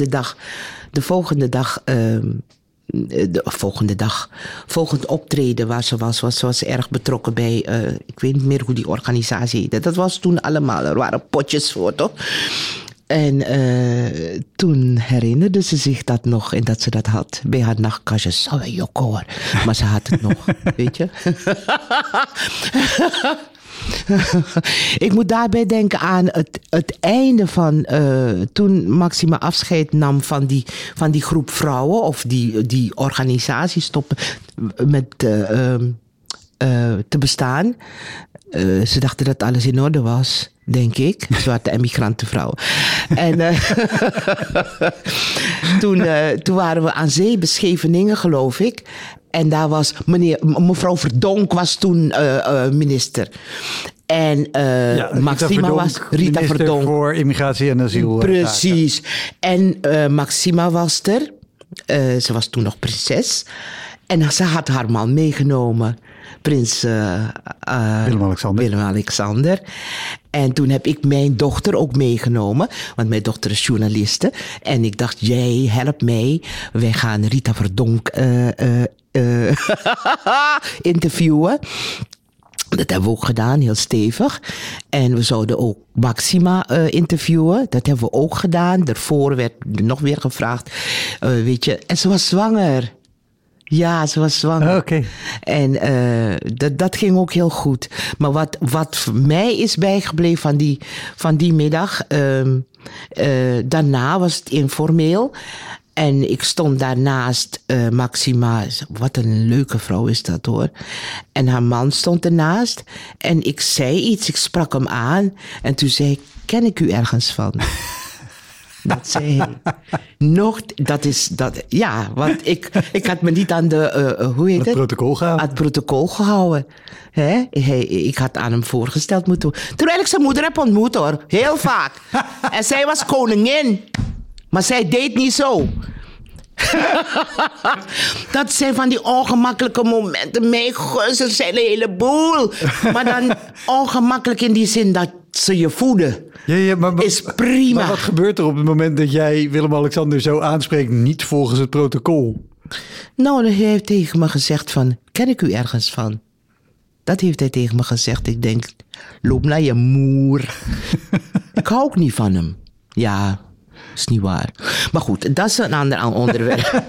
Volgend optreden waar ze was erg betrokken bij... ik weet niet meer hoe die organisatie heette. Dat was toen allemaal, er waren potjes voor, toch? En toen herinnerde ze zich dat nog en dat ze dat had. Bij haar nachtkastje, zo jokken hoor. Maar ze had het nog, weet je. Ik moet daarbij denken aan het einde van... toen Maxima afscheid nam van die groep vrouwen... of die organisatie stoppen met te bestaan. Ze dachten dat alles in orde was, denk ik. Zwarte emigrantenvrouw. En toen waren we aan zee, Scheveningen, geloof ik. En daar was mevrouw Verdonk was toen minister. En Maxima was Rita Verdonk. Voor immigratie en asiel. Precies. En Maxima was er. Ze was toen nog prinses. En ze had haar man meegenomen. Prins Willem-Alexander. En toen heb ik mijn dochter ook meegenomen. Want mijn dochter is journaliste. En ik dacht, jij help mij. Wij gaan Rita Verdonk interviewen. Dat hebben we ook gedaan, heel stevig. En we zouden ook Maxima interviewen. Dat hebben we ook gedaan. Daarvoor werd nog weer gevraagd. Weet je, en ze was zwanger. Ja, ze was zwanger. Okay. En dat ging ook heel goed. Maar wat voor mij is bijgebleven van die middag... daarna was het informeel. En ik stond daarnaast Maxima. Wat een leuke vrouw is dat, hoor. En haar man stond ernaast. En ik zei iets, ik sprak hem aan. En toen zei ik, ken ik u ergens van? Dat zei hij. Want ik had me niet aan het protocol gehouden. Aan het protocol gehouden. Hè? Ik had aan hem voorgesteld moeten. Terwijl ik zijn moeder heb ontmoet, hoor. Heel vaak. En zij was koningin. Maar zij deed niet zo. Dat zijn van die ongemakkelijke momenten. Mijn gus, er zijn een heleboel. Maar dan ongemakkelijk in die zin dat ze je voeden. Ja, maar is prima. Maar wat gebeurt er op het moment dat jij Willem-Alexander zo aanspreekt... niet volgens het protocol? Nou, hij heeft tegen me gezegd van... ken ik u ergens van? Dat heeft hij tegen me gezegd. Ik denk, loop naar je moer. Ik hou ook niet van hem. Ja, is niet waar. Maar goed, dat is een ander onderwerp.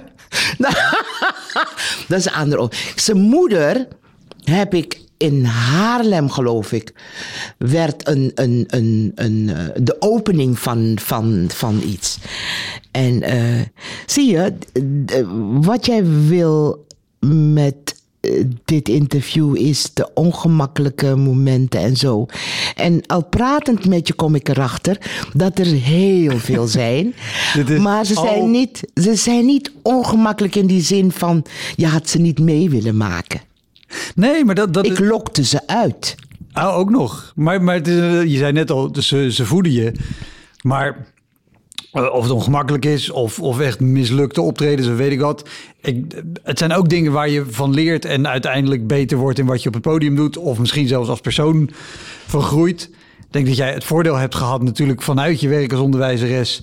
Dat is een ander onderwerp. Zijn moeder heb ik in Haarlem, geloof ik, werd de opening van iets. En zie je, wat jij wil met dit interview is de ongemakkelijke momenten en zo. En al pratend met je kom ik erachter dat er heel veel zijn. Maar ze zijn niet ongemakkelijk in die zin van... je had ze niet mee willen maken. Nee, maar ik lokte ze uit. Ook nog. Maar het is, je zei net al, ze voeden je. Maar of het ongemakkelijk is of echt mislukte optredens, weet ik wat. Het zijn ook dingen waar je van leert en uiteindelijk beter wordt in wat je op het podium doet. Of misschien zelfs als persoon van groeit. Ik denk dat jij het voordeel hebt gehad natuurlijk vanuit je werk als onderwijzeres.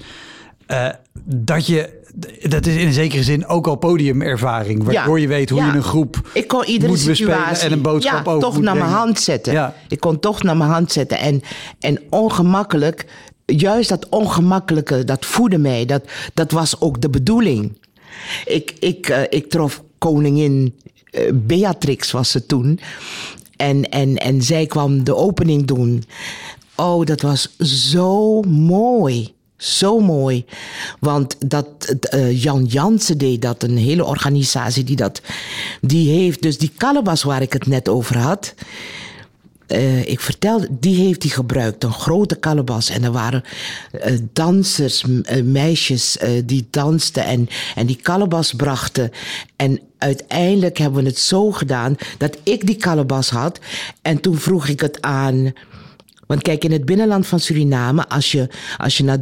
Dat is in een zekere zin ook al podiumervaring. Waardoor je weet hoe je een groep ik kon iedere moet bespelen en een boodschap ook toch naar mijn hand zetten. Ja. Ik kon toch naar mijn hand zetten. En ongemakkelijk juist dat ongemakkelijke, dat voedde mij. Dat was ook de bedoeling. Ik trof koningin Beatrix was ze toen. En zij kwam de opening doen. Oh, dat was zo mooi. Zo mooi. Want Jan Jansen deed dat, een hele organisatie die heeft dus die kalebas waar ik het net over had. Ik vertelde, die heeft hij gebruikt, een grote kalebas. En er waren dansers, meisjes die dansten en die kalebas brachten. En uiteindelijk hebben we het zo gedaan dat ik die kalebas had. En toen vroeg ik het aan. Want kijk, in het binnenland van Suriname, als je naar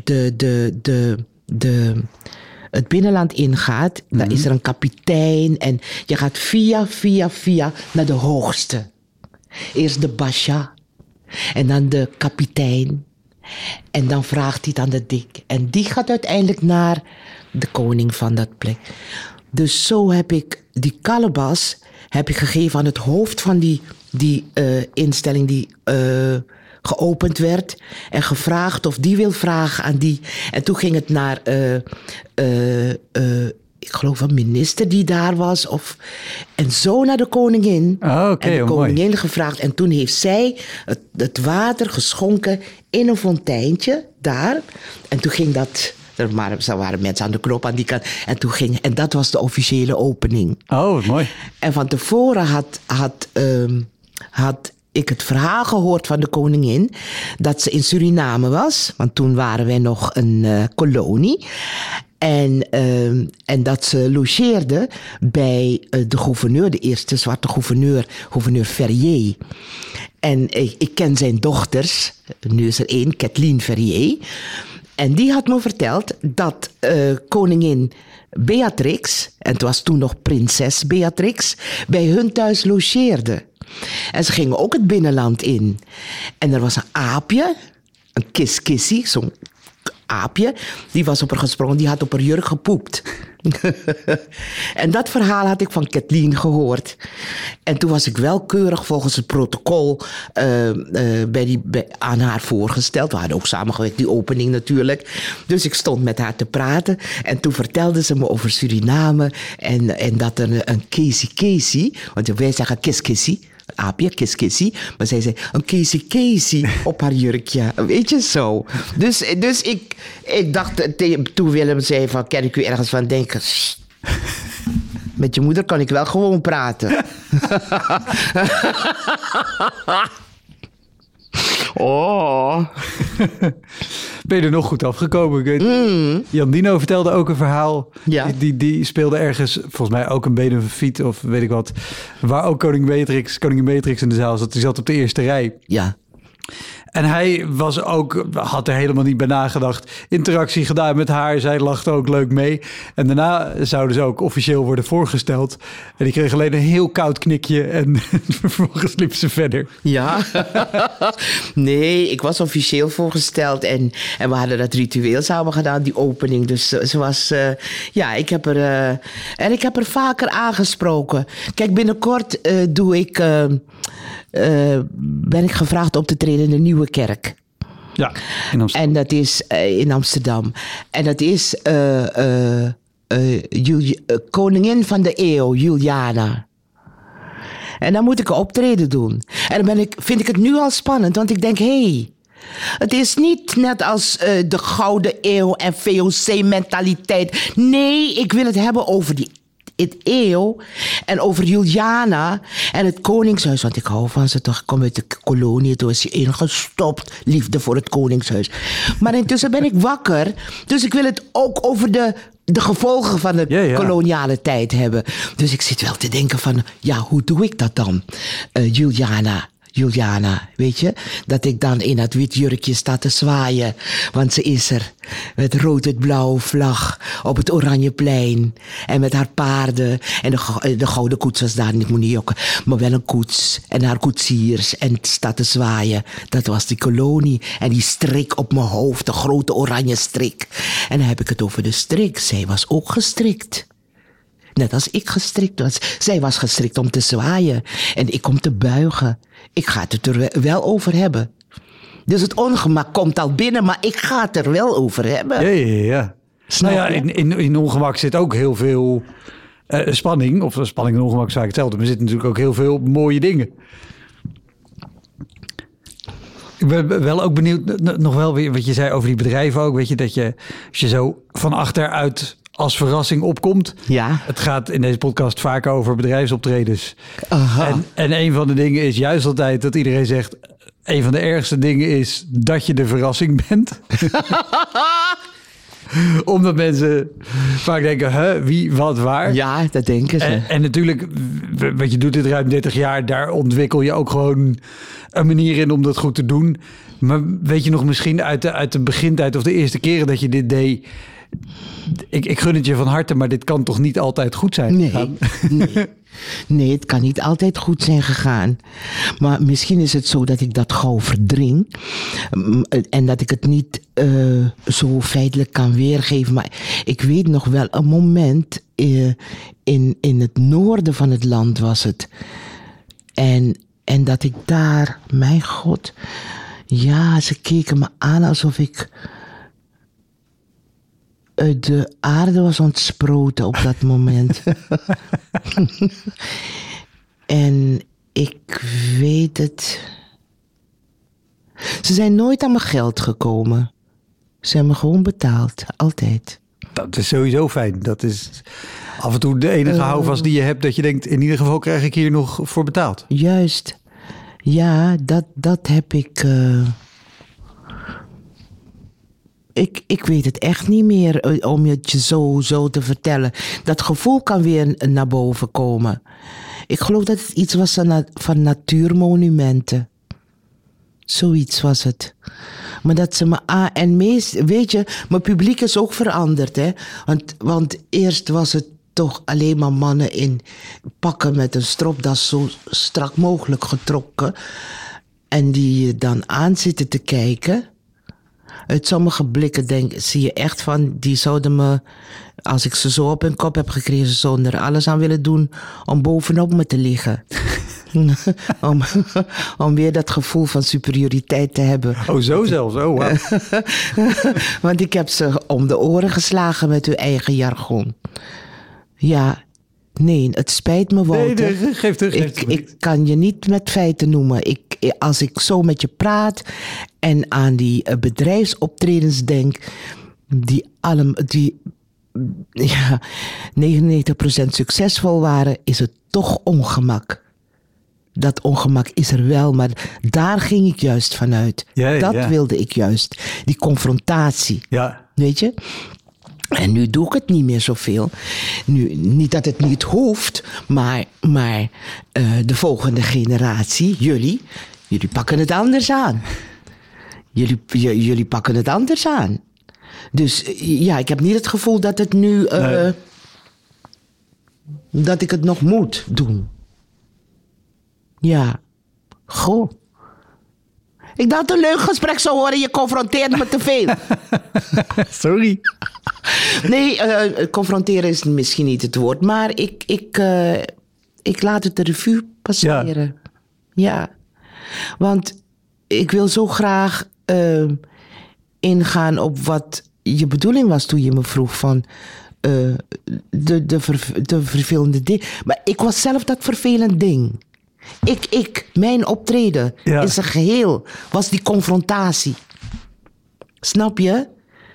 het binnenland ingaat, dan is er een kapitein en je gaat via naar de hoogste. Eerst de basha en dan de kapitein en dan vraagt hij dan de dik. En die gaat uiteindelijk naar de koning van dat plek. Dus zo heb ik die kalebas gegeven aan het hoofd van die instelling die geopend werd. En gevraagd of die wil vragen aan die. En toen ging het naar, ik geloof een minister die daar was. En zo naar de koningin. Oh, okay, en de koningin mooi. gevraagd. En toen heeft zij het water geschonken in een fonteintje daar. En toen ging dat. Er waren mensen aan de knop aan die kant. En dat was de officiële opening. Oh, wat mooi. En van tevoren had ik het verhaal gehoord van de koningin dat ze in Suriname was. Want toen waren wij nog een kolonie. En dat ze logeerde bij de gouverneur, de eerste zwarte gouverneur Ferrier. En ik ken zijn dochters. Nu is er één, Kathleen Ferrier. En die had me verteld dat koningin Beatrix, en het was toen nog prinses Beatrix, bij hun thuis logeerde. En ze gingen ook het binnenland in. En er was een aapje, een kiskissie, zo'n aapje, die was op haar gesprongen, die had op haar jurk gepoept. En dat verhaal had ik van Kathleen gehoord. En toen was ik wel keurig volgens het protocol aan haar voorgesteld. We hadden ook samengewerkt, die opening natuurlijk. Dus ik stond met haar te praten. En toen vertelde ze me over Suriname. En dat er een Casey, want wij zeggen kiskissie. Aapje, kiskissie. Maar zij zei, een Casey op haar jurkje. Weet je zo. Dus ik dacht, toen Willem zei van, kan ik u ergens van denken? Met je moeder kan ik wel gewoon praten. Oh. Ben je er nog goed afgekomen? Jan Dino vertelde ook een verhaal. Ja. Die speelde ergens, volgens mij ook een benefiet of weet ik wat. Waar ook koningin Beatrix in de zaal zat. Die zat op de eerste rij. Ja. En hij had er helemaal niet bij nagedacht. Interactie gedaan met haar. Zij lachte ook leuk mee. En daarna zouden ze ook officieel worden voorgesteld. En die kreeg alleen een heel koud knikje. En vervolgens liep ze verder. Ja. Nee, ik was officieel voorgesteld. En we hadden dat ritueel samen gedaan, die opening. Dus ze was... ik heb er vaker aangesproken. Kijk, binnenkort ben ik gevraagd op te treden in de Nieuwe Kerk. Ja, in Amsterdam. En dat is in Amsterdam. En dat is koningin van de eeuw, Juliana. En dan moet ik een optreden doen. En dan vind ik het nu al spannend, want ik denk, het is niet net als de Gouden Eeuw en VOC-mentaliteit. Nee, ik wil het hebben over het eeuw en over Juliana en het koningshuis. Want ik hou van ze toch. Ik kom uit de kolonie, toen is ze ingestopt. Liefde voor het koningshuis. Maar intussen ben ik wakker. Dus ik wil het ook over de gevolgen van de koloniale tijd hebben. Dus ik zit wel te denken van, hoe doe ik dat dan? Juliana, weet je? Dat ik dan in dat wit jurkje sta te zwaaien. Want ze is er. Met rood-wit-blauwe vlag op het Oranjeplein. En met haar paarden. En de gouden koets was daar, ik moet niet jokken. Maar wel een koets. En haar koetsiers. En staat te zwaaien. Dat was die kolonie. En die strik op mijn hoofd. De grote oranje strik. En dan heb ik het over de strik. Zij was ook gestrikt. Net als ik gestrikt was. Zij was gestrikt om te zwaaien. En ik om te buigen. Ik ga het er wel over hebben. Dus het ongemak komt al binnen, maar ik ga het er wel over hebben. Ja. Snap Nou ja, je? in ongemak zit ook heel veel spanning. Of spanning en ongemak is vaak hetzelfde. Maar er zitten natuurlijk ook heel veel mooie dingen. Ik ben wel ook benieuwd, nog wel weer wat je zei over die bedrijven ook. Weet je, dat je, als je zo van achteruit als verrassing opkomt. Ja. Het gaat in deze podcast vaak over bedrijfsoptredens. Aha. En een van de dingen is juist altijd dat iedereen zegt... Een van de ergste dingen is dat je de verrassing bent. Omdat mensen vaak denken, wie, wat, waar. Ja, dat denken ze. En natuurlijk, wat je doet dit ruim 30 jaar... daar ontwikkel je ook gewoon een manier in om dat goed te doen. Maar weet je nog misschien uit de begintijd of de eerste keren dat je dit deed... Ik gun het je van harte, maar dit kan toch niet altijd goed zijn gegaan? Nee, het kan niet altijd goed zijn gegaan. Maar misschien is het zo dat ik dat gauw verdring. En dat ik het niet zo feitelijk kan weergeven. Maar ik weet nog wel een moment, in het noorden van het land was het. En dat ik daar, mijn god... Ja, ze keken me aan alsof ik... uit de aarde was ontsproten op dat moment. En ik weet het. Ze zijn nooit aan mijn geld gekomen. Ze hebben me gewoon betaald, altijd. Dat is sowieso fijn. Dat is af en toe de enige houvast die je hebt... dat je denkt, in ieder geval krijg ik hier nog voor betaald. Juist. Ja, dat heb ik... Ik weet het echt niet meer om het je zo te vertellen. Dat gevoel kan weer naar boven komen. Ik geloof dat het iets was van natuurmonumenten. Zoiets was het. Maar dat ze me en weet je, mijn publiek is ook veranderd. Hè? Want eerst was het toch alleen maar mannen in pakken met een stropdas zo strak mogelijk getrokken. En die je dan aan zitten te kijken... Uit sommige blikken zie je echt van... die zouden me, als ik ze zo op hun kop heb gekregen... zouden er alles aan willen doen om bovenop me te liggen. om weer dat gevoel van superioriteit te hebben. Oh, zo zelfs? Oh, wow. Want ik heb ze om de oren geslagen met hun eigen jargon. Ja, nee, het spijt me, Wouter. Nee, geef ik kan je niet met feiten noemen. Als ik zo met je praat en aan die bedrijfsoptredens denk... die 99% succesvol waren, is het toch ongemak. Dat ongemak is er wel, maar daar ging ik juist vanuit. Dat wilde ik juist. Die confrontatie. Ja. Weet je? En nu doe ik het niet meer zoveel. Nu, niet dat het niet hoeft, maar de volgende generatie, jullie pakken het anders aan. Jullie pakken het anders aan. Dus ja, ik heb niet het gevoel dat het nu... dat ik het nog moet doen. Ja. Goh. Ik dacht een leuk gesprek zou worden. Je confronteert me te veel. Sorry. Nee, confronteren is misschien niet het woord. Maar ik laat het de revue passeren. Ja. Want ik wil zo graag ingaan op wat je bedoeling was toen je me vroeg van... de vervelende ding. Maar ik was zelf dat vervelend ding. Mijn optreden in zijn geheel was die confrontatie. Snap je?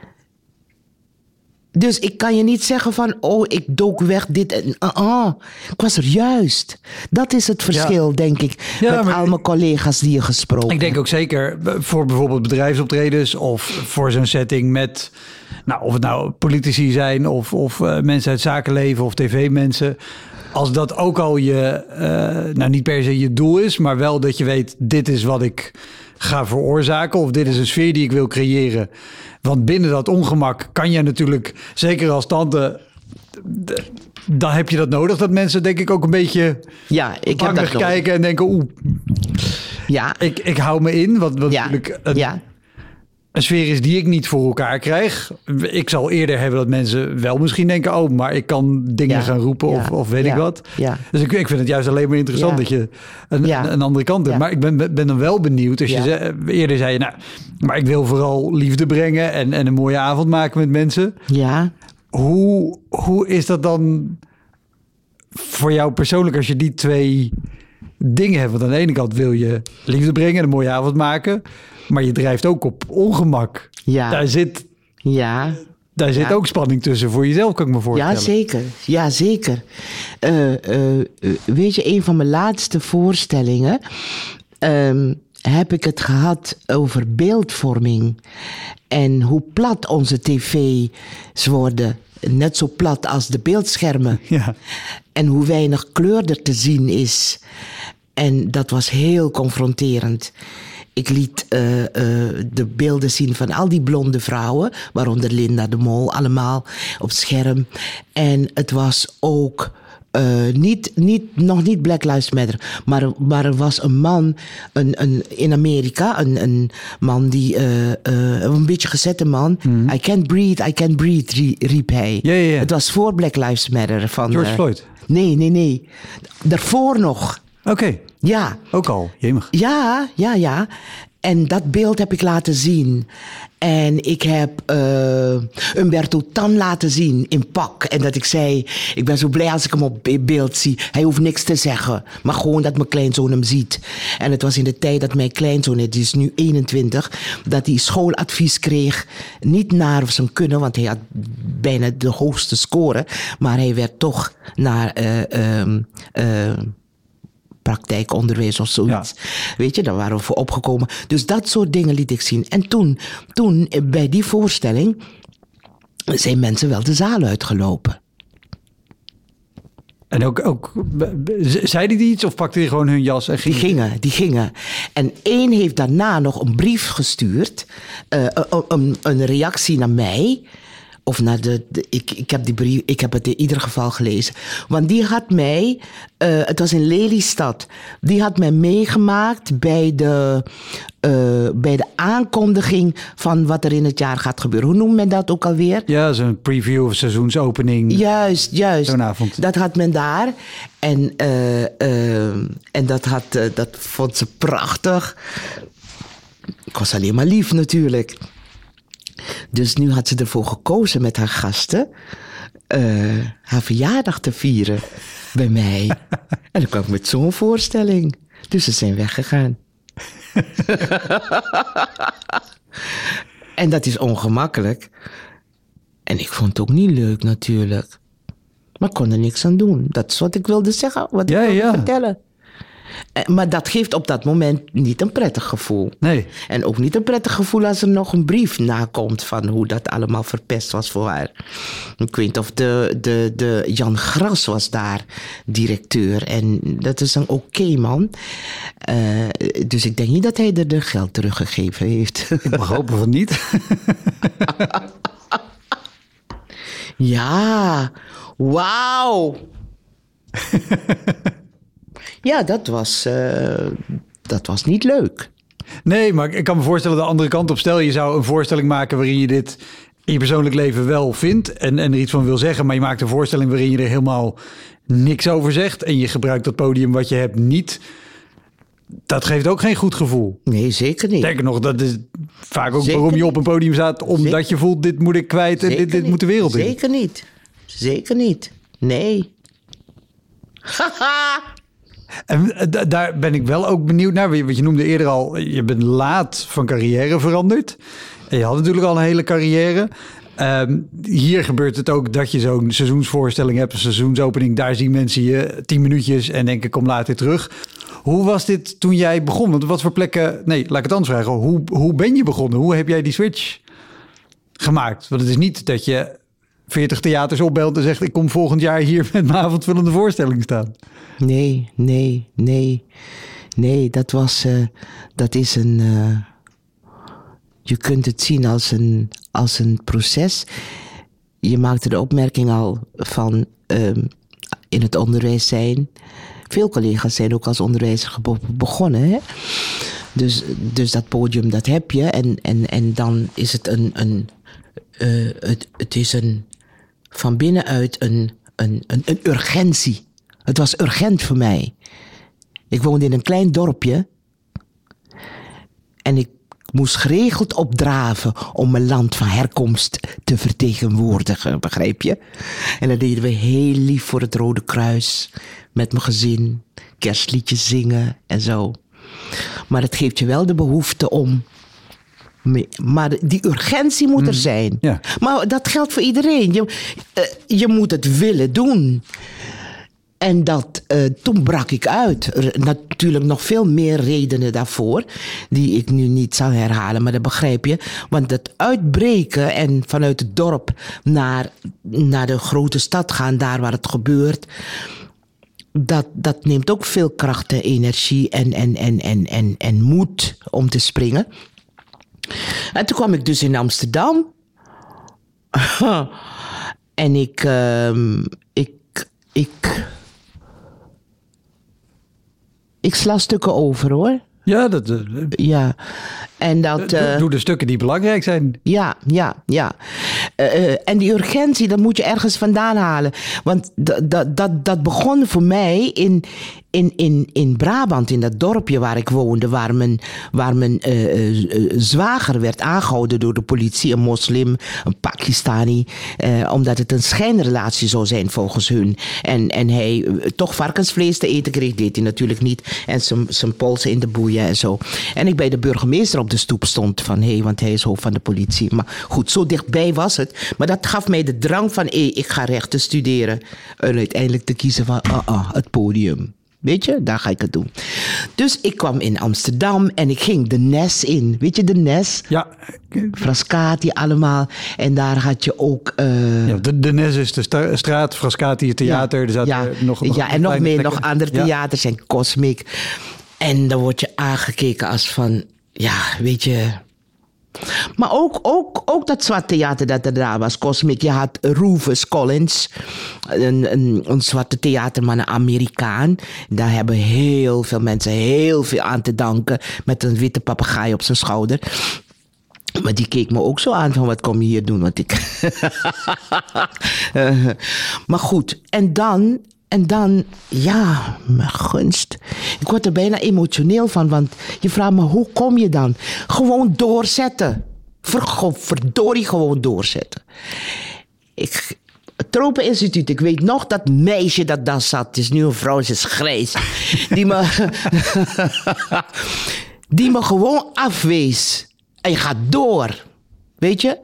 Dus ik kan je niet zeggen van... oh, ik dook weg dit en... ik was er juist. Dat is het verschil, denk ik... met al mijn collega's die je gesproken hebt. Ik denk ook zeker voor bijvoorbeeld bedrijfsoptredens... of voor zo'n setting met... nou, of het nou politici zijn... of mensen uit zakenleven of tv-mensen... als dat ook al je... nou, niet per se je doel is... maar wel dat je weet... dit is wat ik ga veroorzaken... of dit is een sfeer die ik wil creëren... Want binnen dat ongemak kan je natuurlijk, zeker als tante, dan heb je dat nodig. Dat mensen denk ik ook een beetje bangig kijken en denken, ik hou me in. Wat natuurlijk een sfeer is die ik niet voor elkaar krijg. Ik zal eerder hebben dat mensen wel misschien denken... oh, maar ik kan dingen gaan roepen of weet ik wat. Ja. Dus ik vind het juist alleen maar interessant dat je een andere kant hebt. Maar ik ben dan wel benieuwd. Als je eerder zei, nou, maar ik wil vooral liefde brengen... en een mooie avond maken met mensen. Ja. Hoe is dat dan voor jou persoonlijk als je die twee dingen hebt? Want aan de ene kant wil je liefde brengen en een mooie avond maken... maar je drijft ook op ongemak. Ja. Daar zit ook spanning tussen voor jezelf, kan ik me voorstellen. Ja, zeker. Weet je, een van mijn laatste voorstellingen... heb ik het gehad over beeldvorming. En hoe plat onze tv's worden. Net zo plat als de beeldschermen. Ja. En hoe weinig kleur er te zien is. En dat was heel confronterend. Ik liet de beelden zien van al die blonde vrouwen... waaronder Linda de Mol, allemaal op scherm. En het was ook... nog niet Black Lives Matter, maar er was een man in Amerika, een man die, een beetje gezette man. I can't breathe, riep hij. Ja. Het was voor Black Lives Matter. Van, George Floyd? Nee. Daarvoor nog. Oké. Ja. Ook al, jemig. Ja. En dat beeld heb ik laten zien. En ik heb Umberto Tan laten zien in pak. En dat ik zei, ik ben zo blij als ik hem op beeld zie. Hij hoeft niks te zeggen, maar gewoon dat mijn kleinzoon hem ziet. En het was in de tijd dat mijn kleinzoon, die is nu 21... dat hij schooladvies kreeg. Niet naar zijn kunnen, want hij had bijna de hoogste score. Maar hij werd toch naar... praktijkonderwijs of zoiets. Ja. Weet je, daar waren we voor opgekomen. Dus dat soort dingen liet ik zien. En toen bij die voorstelling... zijn mensen wel de zaal uitgelopen. En ook zeiden die iets of pakte die gewoon hun jas en gingen? Die gingen. En één heeft daarna nog een brief gestuurd. Een reactie naar mij... Of naar ik heb die brief, ik heb het in ieder geval gelezen. Want die had mij, het was in Lelystad, die had mij meegemaakt bij de aankondiging van wat er in het jaar gaat gebeuren. Hoe noemt men dat ook alweer? Ja, zo'n preview of seizoensopening. Juist. Zo'n avond. Dat had men daar. En dat vond ze prachtig. Ik was alleen maar lief natuurlijk. Dus nu had ze ervoor gekozen met haar gasten... haar verjaardag te vieren bij mij. En dan kwam ik met zo'n voorstelling. Dus ze zijn weggegaan. En dat is ongemakkelijk. En ik vond het ook niet leuk natuurlijk. Maar ik kon er niks aan doen. Dat is wat ik wilde zeggen, wat ik wilde vertellen. Maar dat geeft op dat moment niet een prettig gevoel. Nee. En ook niet een prettig gevoel als er nog een brief nakomt... van hoe dat allemaal verpest was voor haar. Ik weet niet of de Jan Gras was daar directeur. En dat is een oké man. Dus ik denk niet dat hij er de geld teruggegeven heeft. Ik mag hopen van niet. Ja, wauw. Ja, dat was niet leuk. Nee, maar ik kan me voorstellen de andere kant op. Stel, je zou een voorstelling maken waarin je dit in je persoonlijk leven wel vindt en er iets van wil zeggen, maar je maakt een voorstelling waarin je er helemaal niks over zegt en je gebruikt dat podium wat je hebt niet. Dat geeft ook geen goed gevoel. Nee, zeker niet. Denk nog, dat is vaak ook waarom je op een podium staat, omdat je voelt, dit moet ik kwijt en dit moet de wereld in. Zeker niet. Nee. Haha. En daar ben ik wel ook benieuwd naar. Want je noemde eerder al, je bent laat van carrière veranderd. En je had natuurlijk al een hele carrière. Hier gebeurt het ook dat je zo'n seizoensvoorstelling hebt, een seizoensopening. Daar zien mensen je 10 minuutjes en denken, kom later terug. Hoe was dit toen jij begon? Want wat voor plekken... Nee, laat ik het anders vragen. Hoe ben je begonnen? Hoe heb jij die switch gemaakt? Want het is niet dat je 40 theaters opbelt en zegt, ik kom volgend jaar hier met mijn avondvullende voorstelling staan. Nee, dat is een... je kunt het zien als een proces. Je maakte de opmerking al van in het onderwijs zijn. Veel collega's zijn ook als onderwijzer begonnen. Hè? Dus dat podium, dat heb je. En dan is het het is van binnenuit een urgentie. Het was urgent voor mij. Ik woonde in een klein dorpje. En ik moest geregeld opdraven om mijn land van herkomst te vertegenwoordigen, begrijp je? En dat deden we heel lief voor het Rode Kruis. Met mijn gezin, kerstliedjes zingen en zo. Maar het geeft je wel de behoefte om... Maar die urgentie moet er zijn. Ja. Maar dat geldt voor iedereen. Je moet het willen doen. En toen brak ik uit. Natuurlijk nog veel meer redenen daarvoor, die ik nu niet zal herhalen, maar dat begrijp je. Want het uitbreken en vanuit het dorp naar de grote stad gaan, daar waar het gebeurt, dat neemt ook veel kracht en energie en moed om te springen. En toen kwam ik dus in Amsterdam. En ik sla stukken over, hoor. Ja, ja. En doe de stukken die belangrijk zijn. Ja. En die urgentie, dat moet je ergens vandaan halen. Want dat begon voor mij in Brabant, in dat dorpje waar ik woonde, waar mijn zwager werd aangehouden door de politie, een moslim, een Pakistani, omdat het een schijnrelatie zou zijn volgens hun. En hij toch varkensvlees te eten kreeg, deed hij natuurlijk niet. En zijn polsen in de boeien en zo. En ik bij de burgemeester op de stoep stond van, want hij is hoofd van de politie. Maar goed, zo dichtbij was het. Maar dat gaf mij de drang van, ik ga rechten studeren. En uiteindelijk te kiezen van, het podium. Weet je, daar ga ik het doen. Dus ik kwam in Amsterdam en ik ging de Nes in. Weet je, de Nes? Ja. Frascati allemaal. En daar had je ook... Ja, de Nes is de straat, Frascati het theater. Ja, en nog andere theaters en Cosmic. En dan word je aangekeken als van... Ja, weet je... Maar ook dat zwart theater dat er daar was, Cosmic. Je had Rufus Collins, een zwarte theaterman, een Amerikaan. Daar hebben heel veel mensen heel veel aan te danken. Met een witte papegaai op zijn schouder. Maar die keek me ook zo aan van, wat kom je hier doen? Want ik... Maar goed, en dan, ja, mijn gunst. Ik word er bijna emotioneel van, want je vraagt me, hoe kom je dan? Gewoon doorzetten. Verdorie, gewoon doorzetten. Het Tropeninstituut, ik weet nog dat meisje dat daar zat. Het is nu een vrouw, ze is grijs. Die me gewoon afwees. En je gaat door. Weet je?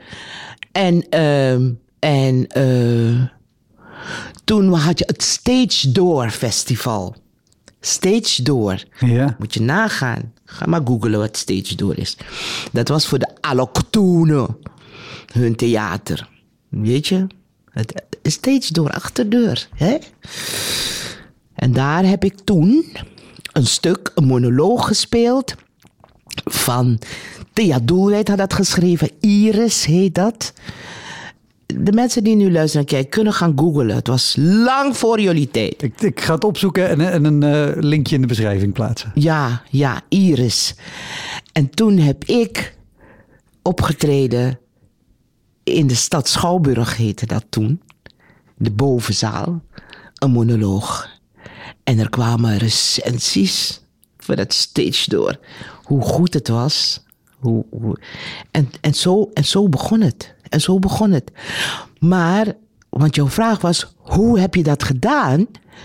Toen had je het Stage Door Festival. Stage Door. Ja. Moet je nagaan. Ga maar googlen wat Stage Door is. Dat was voor de allochtonen. Hun theater. Weet je? Het Stage Door, achterdeur. Hè? En daar heb ik toen een monoloog gespeeld. Van Thea Doelwijd had dat geschreven. Iris heet dat. De mensen die nu luisteren en kijken kunnen gaan googlen. Het was lang voor jullie tijd. Ik ga het opzoeken en een linkje in de beschrijving plaatsen. Ja, Iris. En toen heb ik opgetreden in de stad Schouwburg, heette dat toen. De bovenzaal. Een monoloog. En er kwamen recensies voor dat Stage Door. Hoe goed het was. En zo begon het. En zo begon het. Maar, want jouw vraag was, hoe heb je dat gedaan?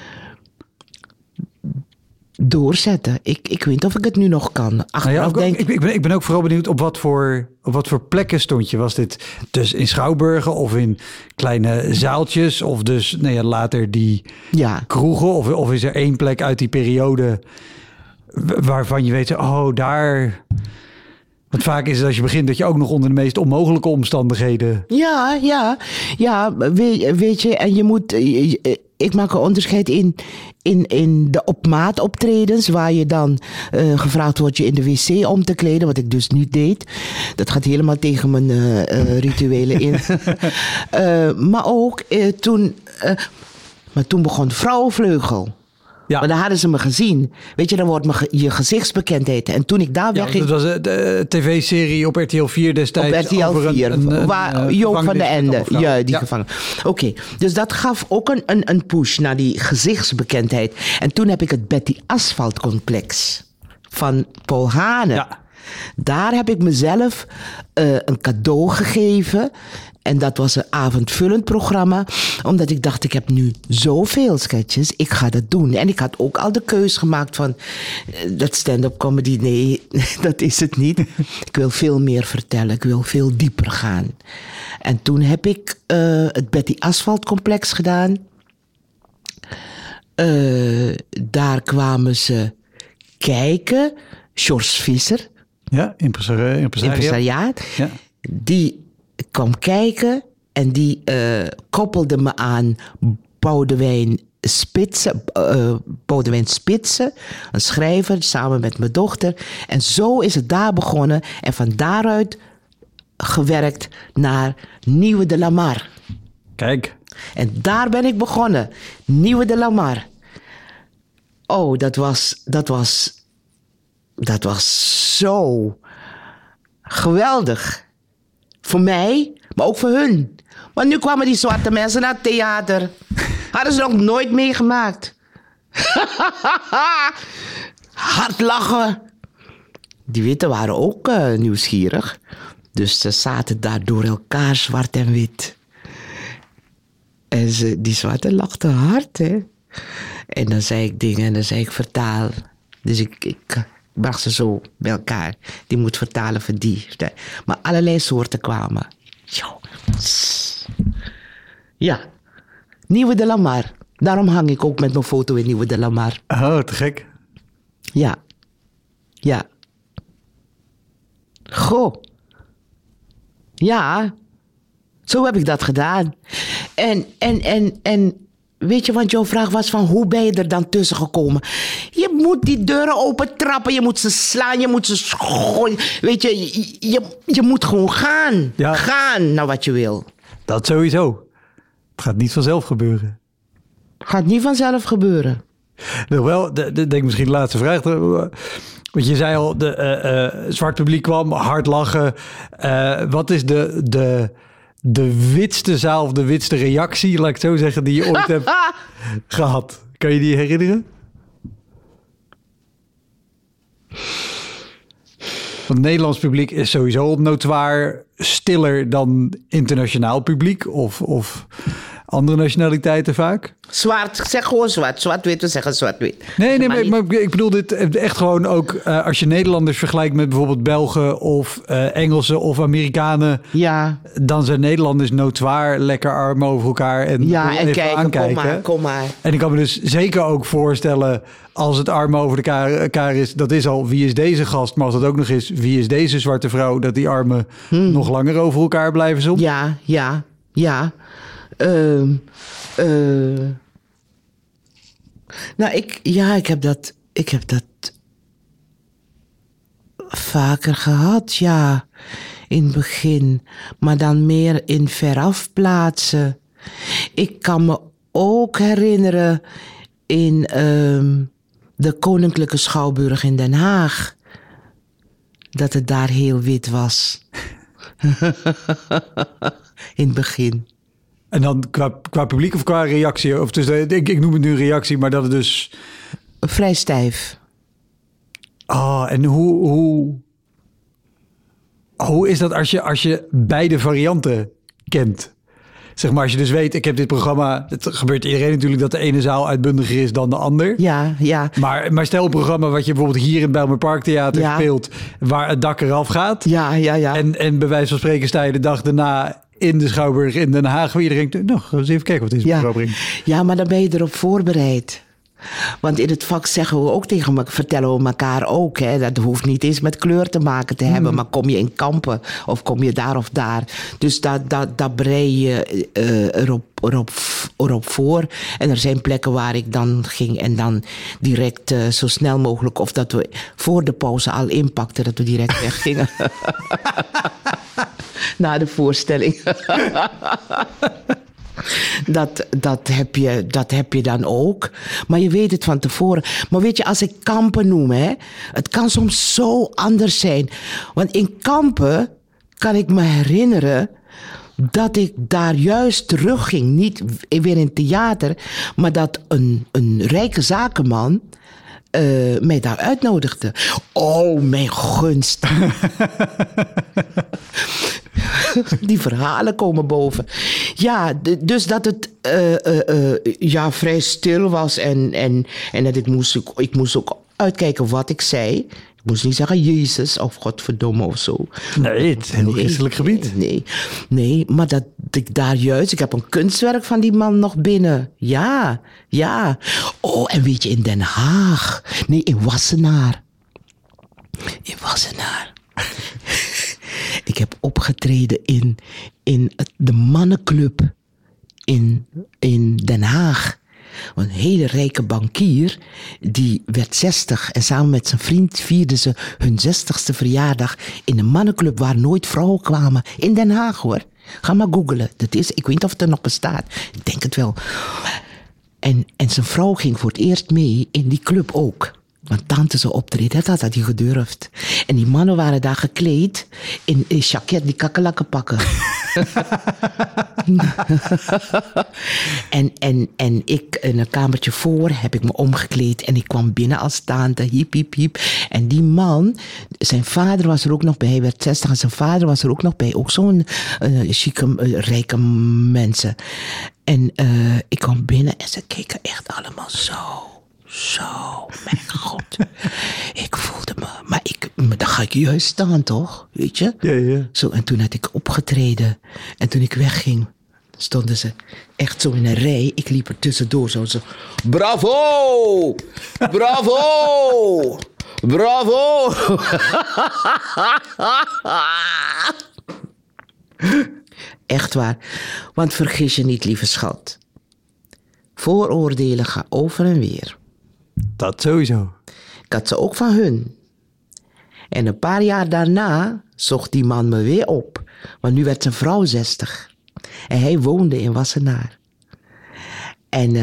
Doorzetten. Ik weet niet of ik het nu nog kan. Ik ben ook vooral benieuwd op wat voor plekken stond je. Was dit dus in Schouwburgen of in kleine zaaltjes? Of dus later die kroegen? Of is er één plek uit die periode waarvan je weet, daar... Want vaak is het als je begint dat je ook nog onder de meest onmogelijke omstandigheden... Ja, weet je, en je moet... Ik maak een onderscheid in de op maat optredens, waar je dan gevraagd wordt je in de wc om te kleden, wat ik dus niet deed. Dat gaat helemaal tegen mijn rituelen in. Maar ook toen begon de Vrouwenvleugel. Ja. Maar dan hadden ze me gezien. Weet je, dan wordt je gezichtsbekendheid. En toen ik daar wegging... dat was de tv-serie op RTL 4 destijds. Op RTL 4, waar Joop van den Ende, die gevangen. Oké, dus dat gaf ook een push naar die gezichtsbekendheid. En toen heb ik het Betty Asphalt complex van Paul Hane. Ja. Daar heb ik mezelf een cadeau gegeven. En dat was een avondvullend programma. Omdat ik dacht, ik heb nu zoveel sketches. Ik ga dat doen. En ik had ook al de keus gemaakt van... dat stand-up comedy, nee, dat is het niet. Ik wil veel meer vertellen. Ik wil veel dieper gaan. En toen heb ik het Betty Asphalt complex gedaan. Daar kwamen ze kijken. George Visser. Ja, impresariaat. Ja. Die kwam kijken en die koppelde me aan Boudewijn Spitsen, een schrijver, samen met mijn dochter. En zo is het daar begonnen en van daaruit gewerkt naar Nieuwe de Lamar. Kijk. En daar ben ik begonnen. Nieuwe de Lamar. Oh, dat was zo geweldig. Voor mij, maar ook voor hun. Want nu kwamen die zwarte mensen naar het theater. Hadden ze nog nooit meegemaakt. Hard lachen. Die witte waren ook nieuwsgierig. Dus ze zaten daar door elkaar, zwart en wit. En die zwarte lachten hard, hè. En dan zei ik dingen en dan zei ik vertaal. Dus ik bracht ze zo bij elkaar. Die moet vertalen voor die. Maar allerlei soorten kwamen. Ja. Nieuwe de Lamar. Daarom hang ik ook met mijn foto in Nieuwe de Lamar. Oh, te gek. Ja. Ja. Goh. Ja. Zo heb ik dat gedaan. En weet je, want jouw vraag was van hoe ben je er dan tussen gekomen? Je moet die deuren open trappen, je moet ze slaan, je moet ze schooien. Weet je moet gewoon gaan. Ja. Gaan naar wat je wil. Dat sowieso. Het gaat niet vanzelf gebeuren. Gaat niet vanzelf gebeuren. Nog wel, denk misschien de laatste vraag. Want je zei al, zwart publiek kwam, hard lachen. Wat is de witste zaal of de witste reactie, laat ik het zo zeggen, die je ooit hebt gehad? Kan je die herinneren? Want het Nederlands publiek is sowieso notoire stiller dan internationaal publiek of andere nationaliteiten vaak. Zwart, zeg gewoon zwart. Zwart-wit, we zeggen zwart-wit. Nee, maar ik bedoel dit echt gewoon ook als je Nederlanders vergelijkt met bijvoorbeeld Belgen of Engelsen of Amerikanen. Ja. Dan zijn Nederlanders notoire, lekker armen over elkaar en ja, en even kijken, aankijken. Kom maar. En ik kan me dus zeker ook voorstellen, als het armen over elkaar is, dat is al wie is deze gast, maar als dat ook nog is wie is deze zwarte vrouw, dat die armen nog langer over elkaar blijven soms. Ja. Nou, ik heb dat vaker gehad, ja, in het begin. Maar dan meer in verafplaatsen. Ik kan me ook herinneren in de Koninklijke Schouwburg in Den Haag. Dat het daar heel wit was. In het begin. En dan qua publiek of qua reactie? Of dus, ik noem het nu reactie, maar dat het dus... Vrij stijf. En hoe is dat als je beide varianten kent? Zeg maar, als je dus weet, ik heb dit programma... Het gebeurt iedereen natuurlijk dat de ene zaal uitbundiger is dan de ander. Ja. Maar stel een programma wat je bijvoorbeeld hier in het Bijlmer Parktheater speelt... waar het dak eraf gaat. Ja. En bij wijze van spreken sta je de dag daarna... in de Schouwburg in Den Haag, waar iedereen denkt, nog eens even kijken wat deze programma brengt. Ja, maar dan ben je erop voorbereid. Want in het vak zeggen we ook vertellen we elkaar ook, hè, dat hoeft niet eens met kleur te maken te hebben, maar kom je in kampen of kom je daar of daar. Dus dat brei je erop voor. En er zijn plekken waar ik dan ging en dan direct zo snel mogelijk, of dat we voor de pauze al inpakten, dat we direct weggingen. Na de voorstelling. Dat heb je dan ook. Maar je weet het van tevoren. Maar weet je, als ik kampen noem, hè, het kan soms zo anders zijn. Want in kampen kan ik me herinneren dat ik daar juist terugging. Niet weer in theater, maar dat een rijke zakenman mij daar uitnodigde. Oh, mijn gunst. Die verhalen komen boven. Ja, dus dat het vrij stil was. En dat ik moest ook uitkijken wat ik zei. Ik moest niet zeggen Jezus of Godverdomme of zo. Nee, het is een heel christelijk gebied. Nee, maar dat ik daar juist... Ik heb een kunstwerk van die man nog binnen. Ja. Oh, en weet je, in Den Haag. Nee, in Wassenaar. Ik heb opgetreden in de mannenclub in Den Haag. Een hele rijke bankier, die werd 60 en samen met zijn vriend vierden ze hun 60ste verjaardag in een mannenclub waar nooit vrouwen kwamen. In Den Haag, hoor. Ga maar googlen. Ik weet niet of het er nog bestaat. Ik denk het wel. En zijn vrouw ging voor het eerst mee in die club ook. Want tante zou optreden, dat had hij gedurfd. En die mannen waren daar gekleed in jacket, die kakkelakken pakken. en ik, in een kamertje voor, heb ik me omgekleed. En ik kwam binnen als tante, hiep, hiep, hiep. En die man, zijn vader was er ook nog bij. Hij werd 60 en zijn vader was er ook nog bij. Ook zo'n chique, rijke mensen. En ik kwam binnen en ze keken echt allemaal zo, mijn god. Ik voelde me... Maar dan ga ik juist staan, toch? Weet je? Ja. Zo, en toen had ik opgetreden. En toen ik wegging, stonden ze echt zo in een rij. Ik liep er tussendoor zo. Bravo! Bravo! Bravo! Echt waar. Want vergis je niet, lieve schat. Vooroordelen gaan over en weer. Dat sowieso. Ik had ze ook van hun. En een paar jaar daarna zocht die man me weer op. Want nu werd zijn vrouw 60. En hij woonde in Wassenaar. En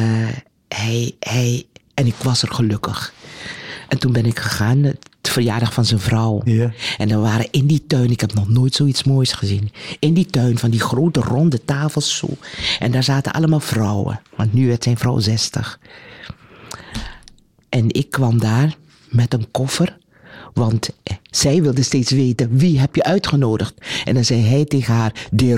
ik was er gelukkig. En toen ben ik gegaan, het verjaardag van zijn vrouw. Ja. En er waren in die tuin, ik heb nog nooit zoiets moois gezien. In die tuin van die grote ronde tafels zo. En daar zaten allemaal vrouwen. Want nu werd zijn vrouw 60. En ik kwam daar met een koffer. Want zij wilde steeds weten, wie heb je uitgenodigd? En dan zei hij tegen haar, de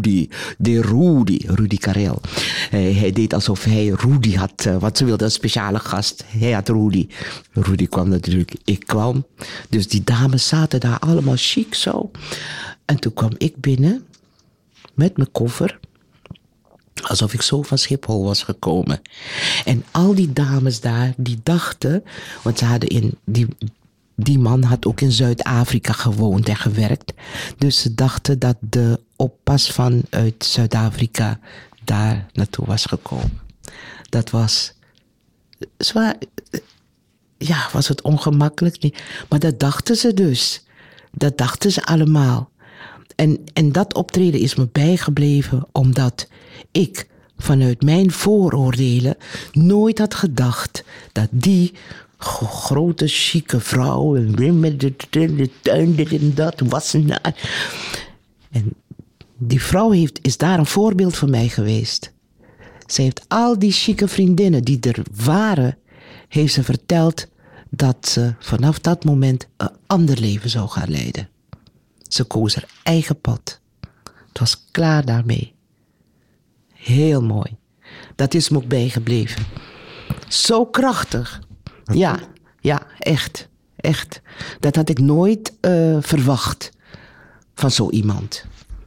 Rudy Karel. Hij deed alsof hij Rudy had, want ze wilde een speciale gast. Hij had Rudy. Rudy kwam natuurlijk, ik kwam. Dus die dames zaten daar allemaal chic zo. En toen kwam ik binnen met mijn koffer. Alsof ik zo van Schiphol was gekomen. En al die dames daar, die dachten, want ze hadden die man had ook in Zuid-Afrika gewoond en gewerkt. Dus ze dachten dat de oppas vanuit Zuid-Afrika daar naartoe was gekomen. Dat was zwaar. Ja, was het ongemakkelijk? Nee. Maar dat dachten ze dus. Dat dachten ze allemaal. En dat optreden is me bijgebleven omdat ik vanuit mijn vooroordelen nooit had gedacht dat die grote, chique vrouw en met de tuin, dit en dat, Wassenaar. En die vrouw is daar een voorbeeld voor mij geweest. Ze heeft al die chique vriendinnen die er waren, heeft ze verteld dat ze vanaf dat moment een ander leven zou gaan leiden. Ze koos haar eigen pad. Het was klaar daarmee. Heel mooi. Dat is me ook bijgebleven. Zo krachtig. Ja, echt. Dat had ik nooit verwacht van zo iemand.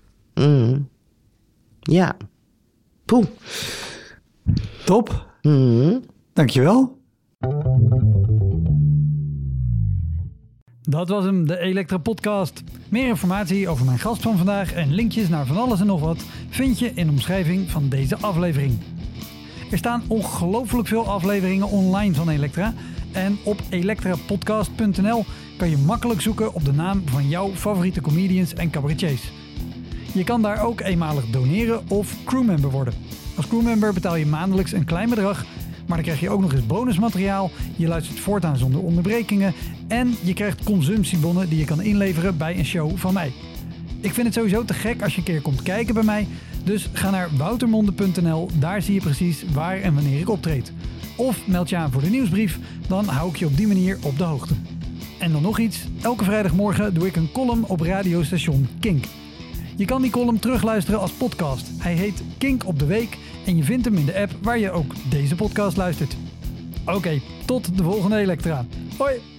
Ja. Poeh. Top. Dankjewel. Dat was hem, de Elektra Podcast. Meer informatie over mijn gast van vandaag en linkjes naar van alles en nog wat vind je in de omschrijving van deze aflevering. Er staan ongelooflijk veel afleveringen online van Elektra. En op elektrapodcast.nl kan je makkelijk zoeken op de naam van jouw favoriete comedians en cabaretiers. Je kan daar ook eenmalig doneren of crewmember worden. Als crewmember betaal je maandelijks een klein bedrag, maar dan krijg je ook nog eens bonusmateriaal. Je luistert voortaan zonder onderbrekingen en je krijgt consumptiebonnen die je kan inleveren bij een show van mij. Ik vind het sowieso te gek als je een keer komt kijken bij mij, dus ga naar woutermonde.nl, daar zie je precies waar en wanneer ik optreed. Of meld je aan voor de nieuwsbrief, dan hou ik je op die manier op de hoogte. En dan nog iets, elke vrijdagmorgen doe ik een column op radiostation Kink. Je kan die column terugluisteren als podcast. Hij heet Kink op de Week en je vindt hem in de app waar je ook deze podcast luistert. Oké, tot de volgende Elektra. Hoi!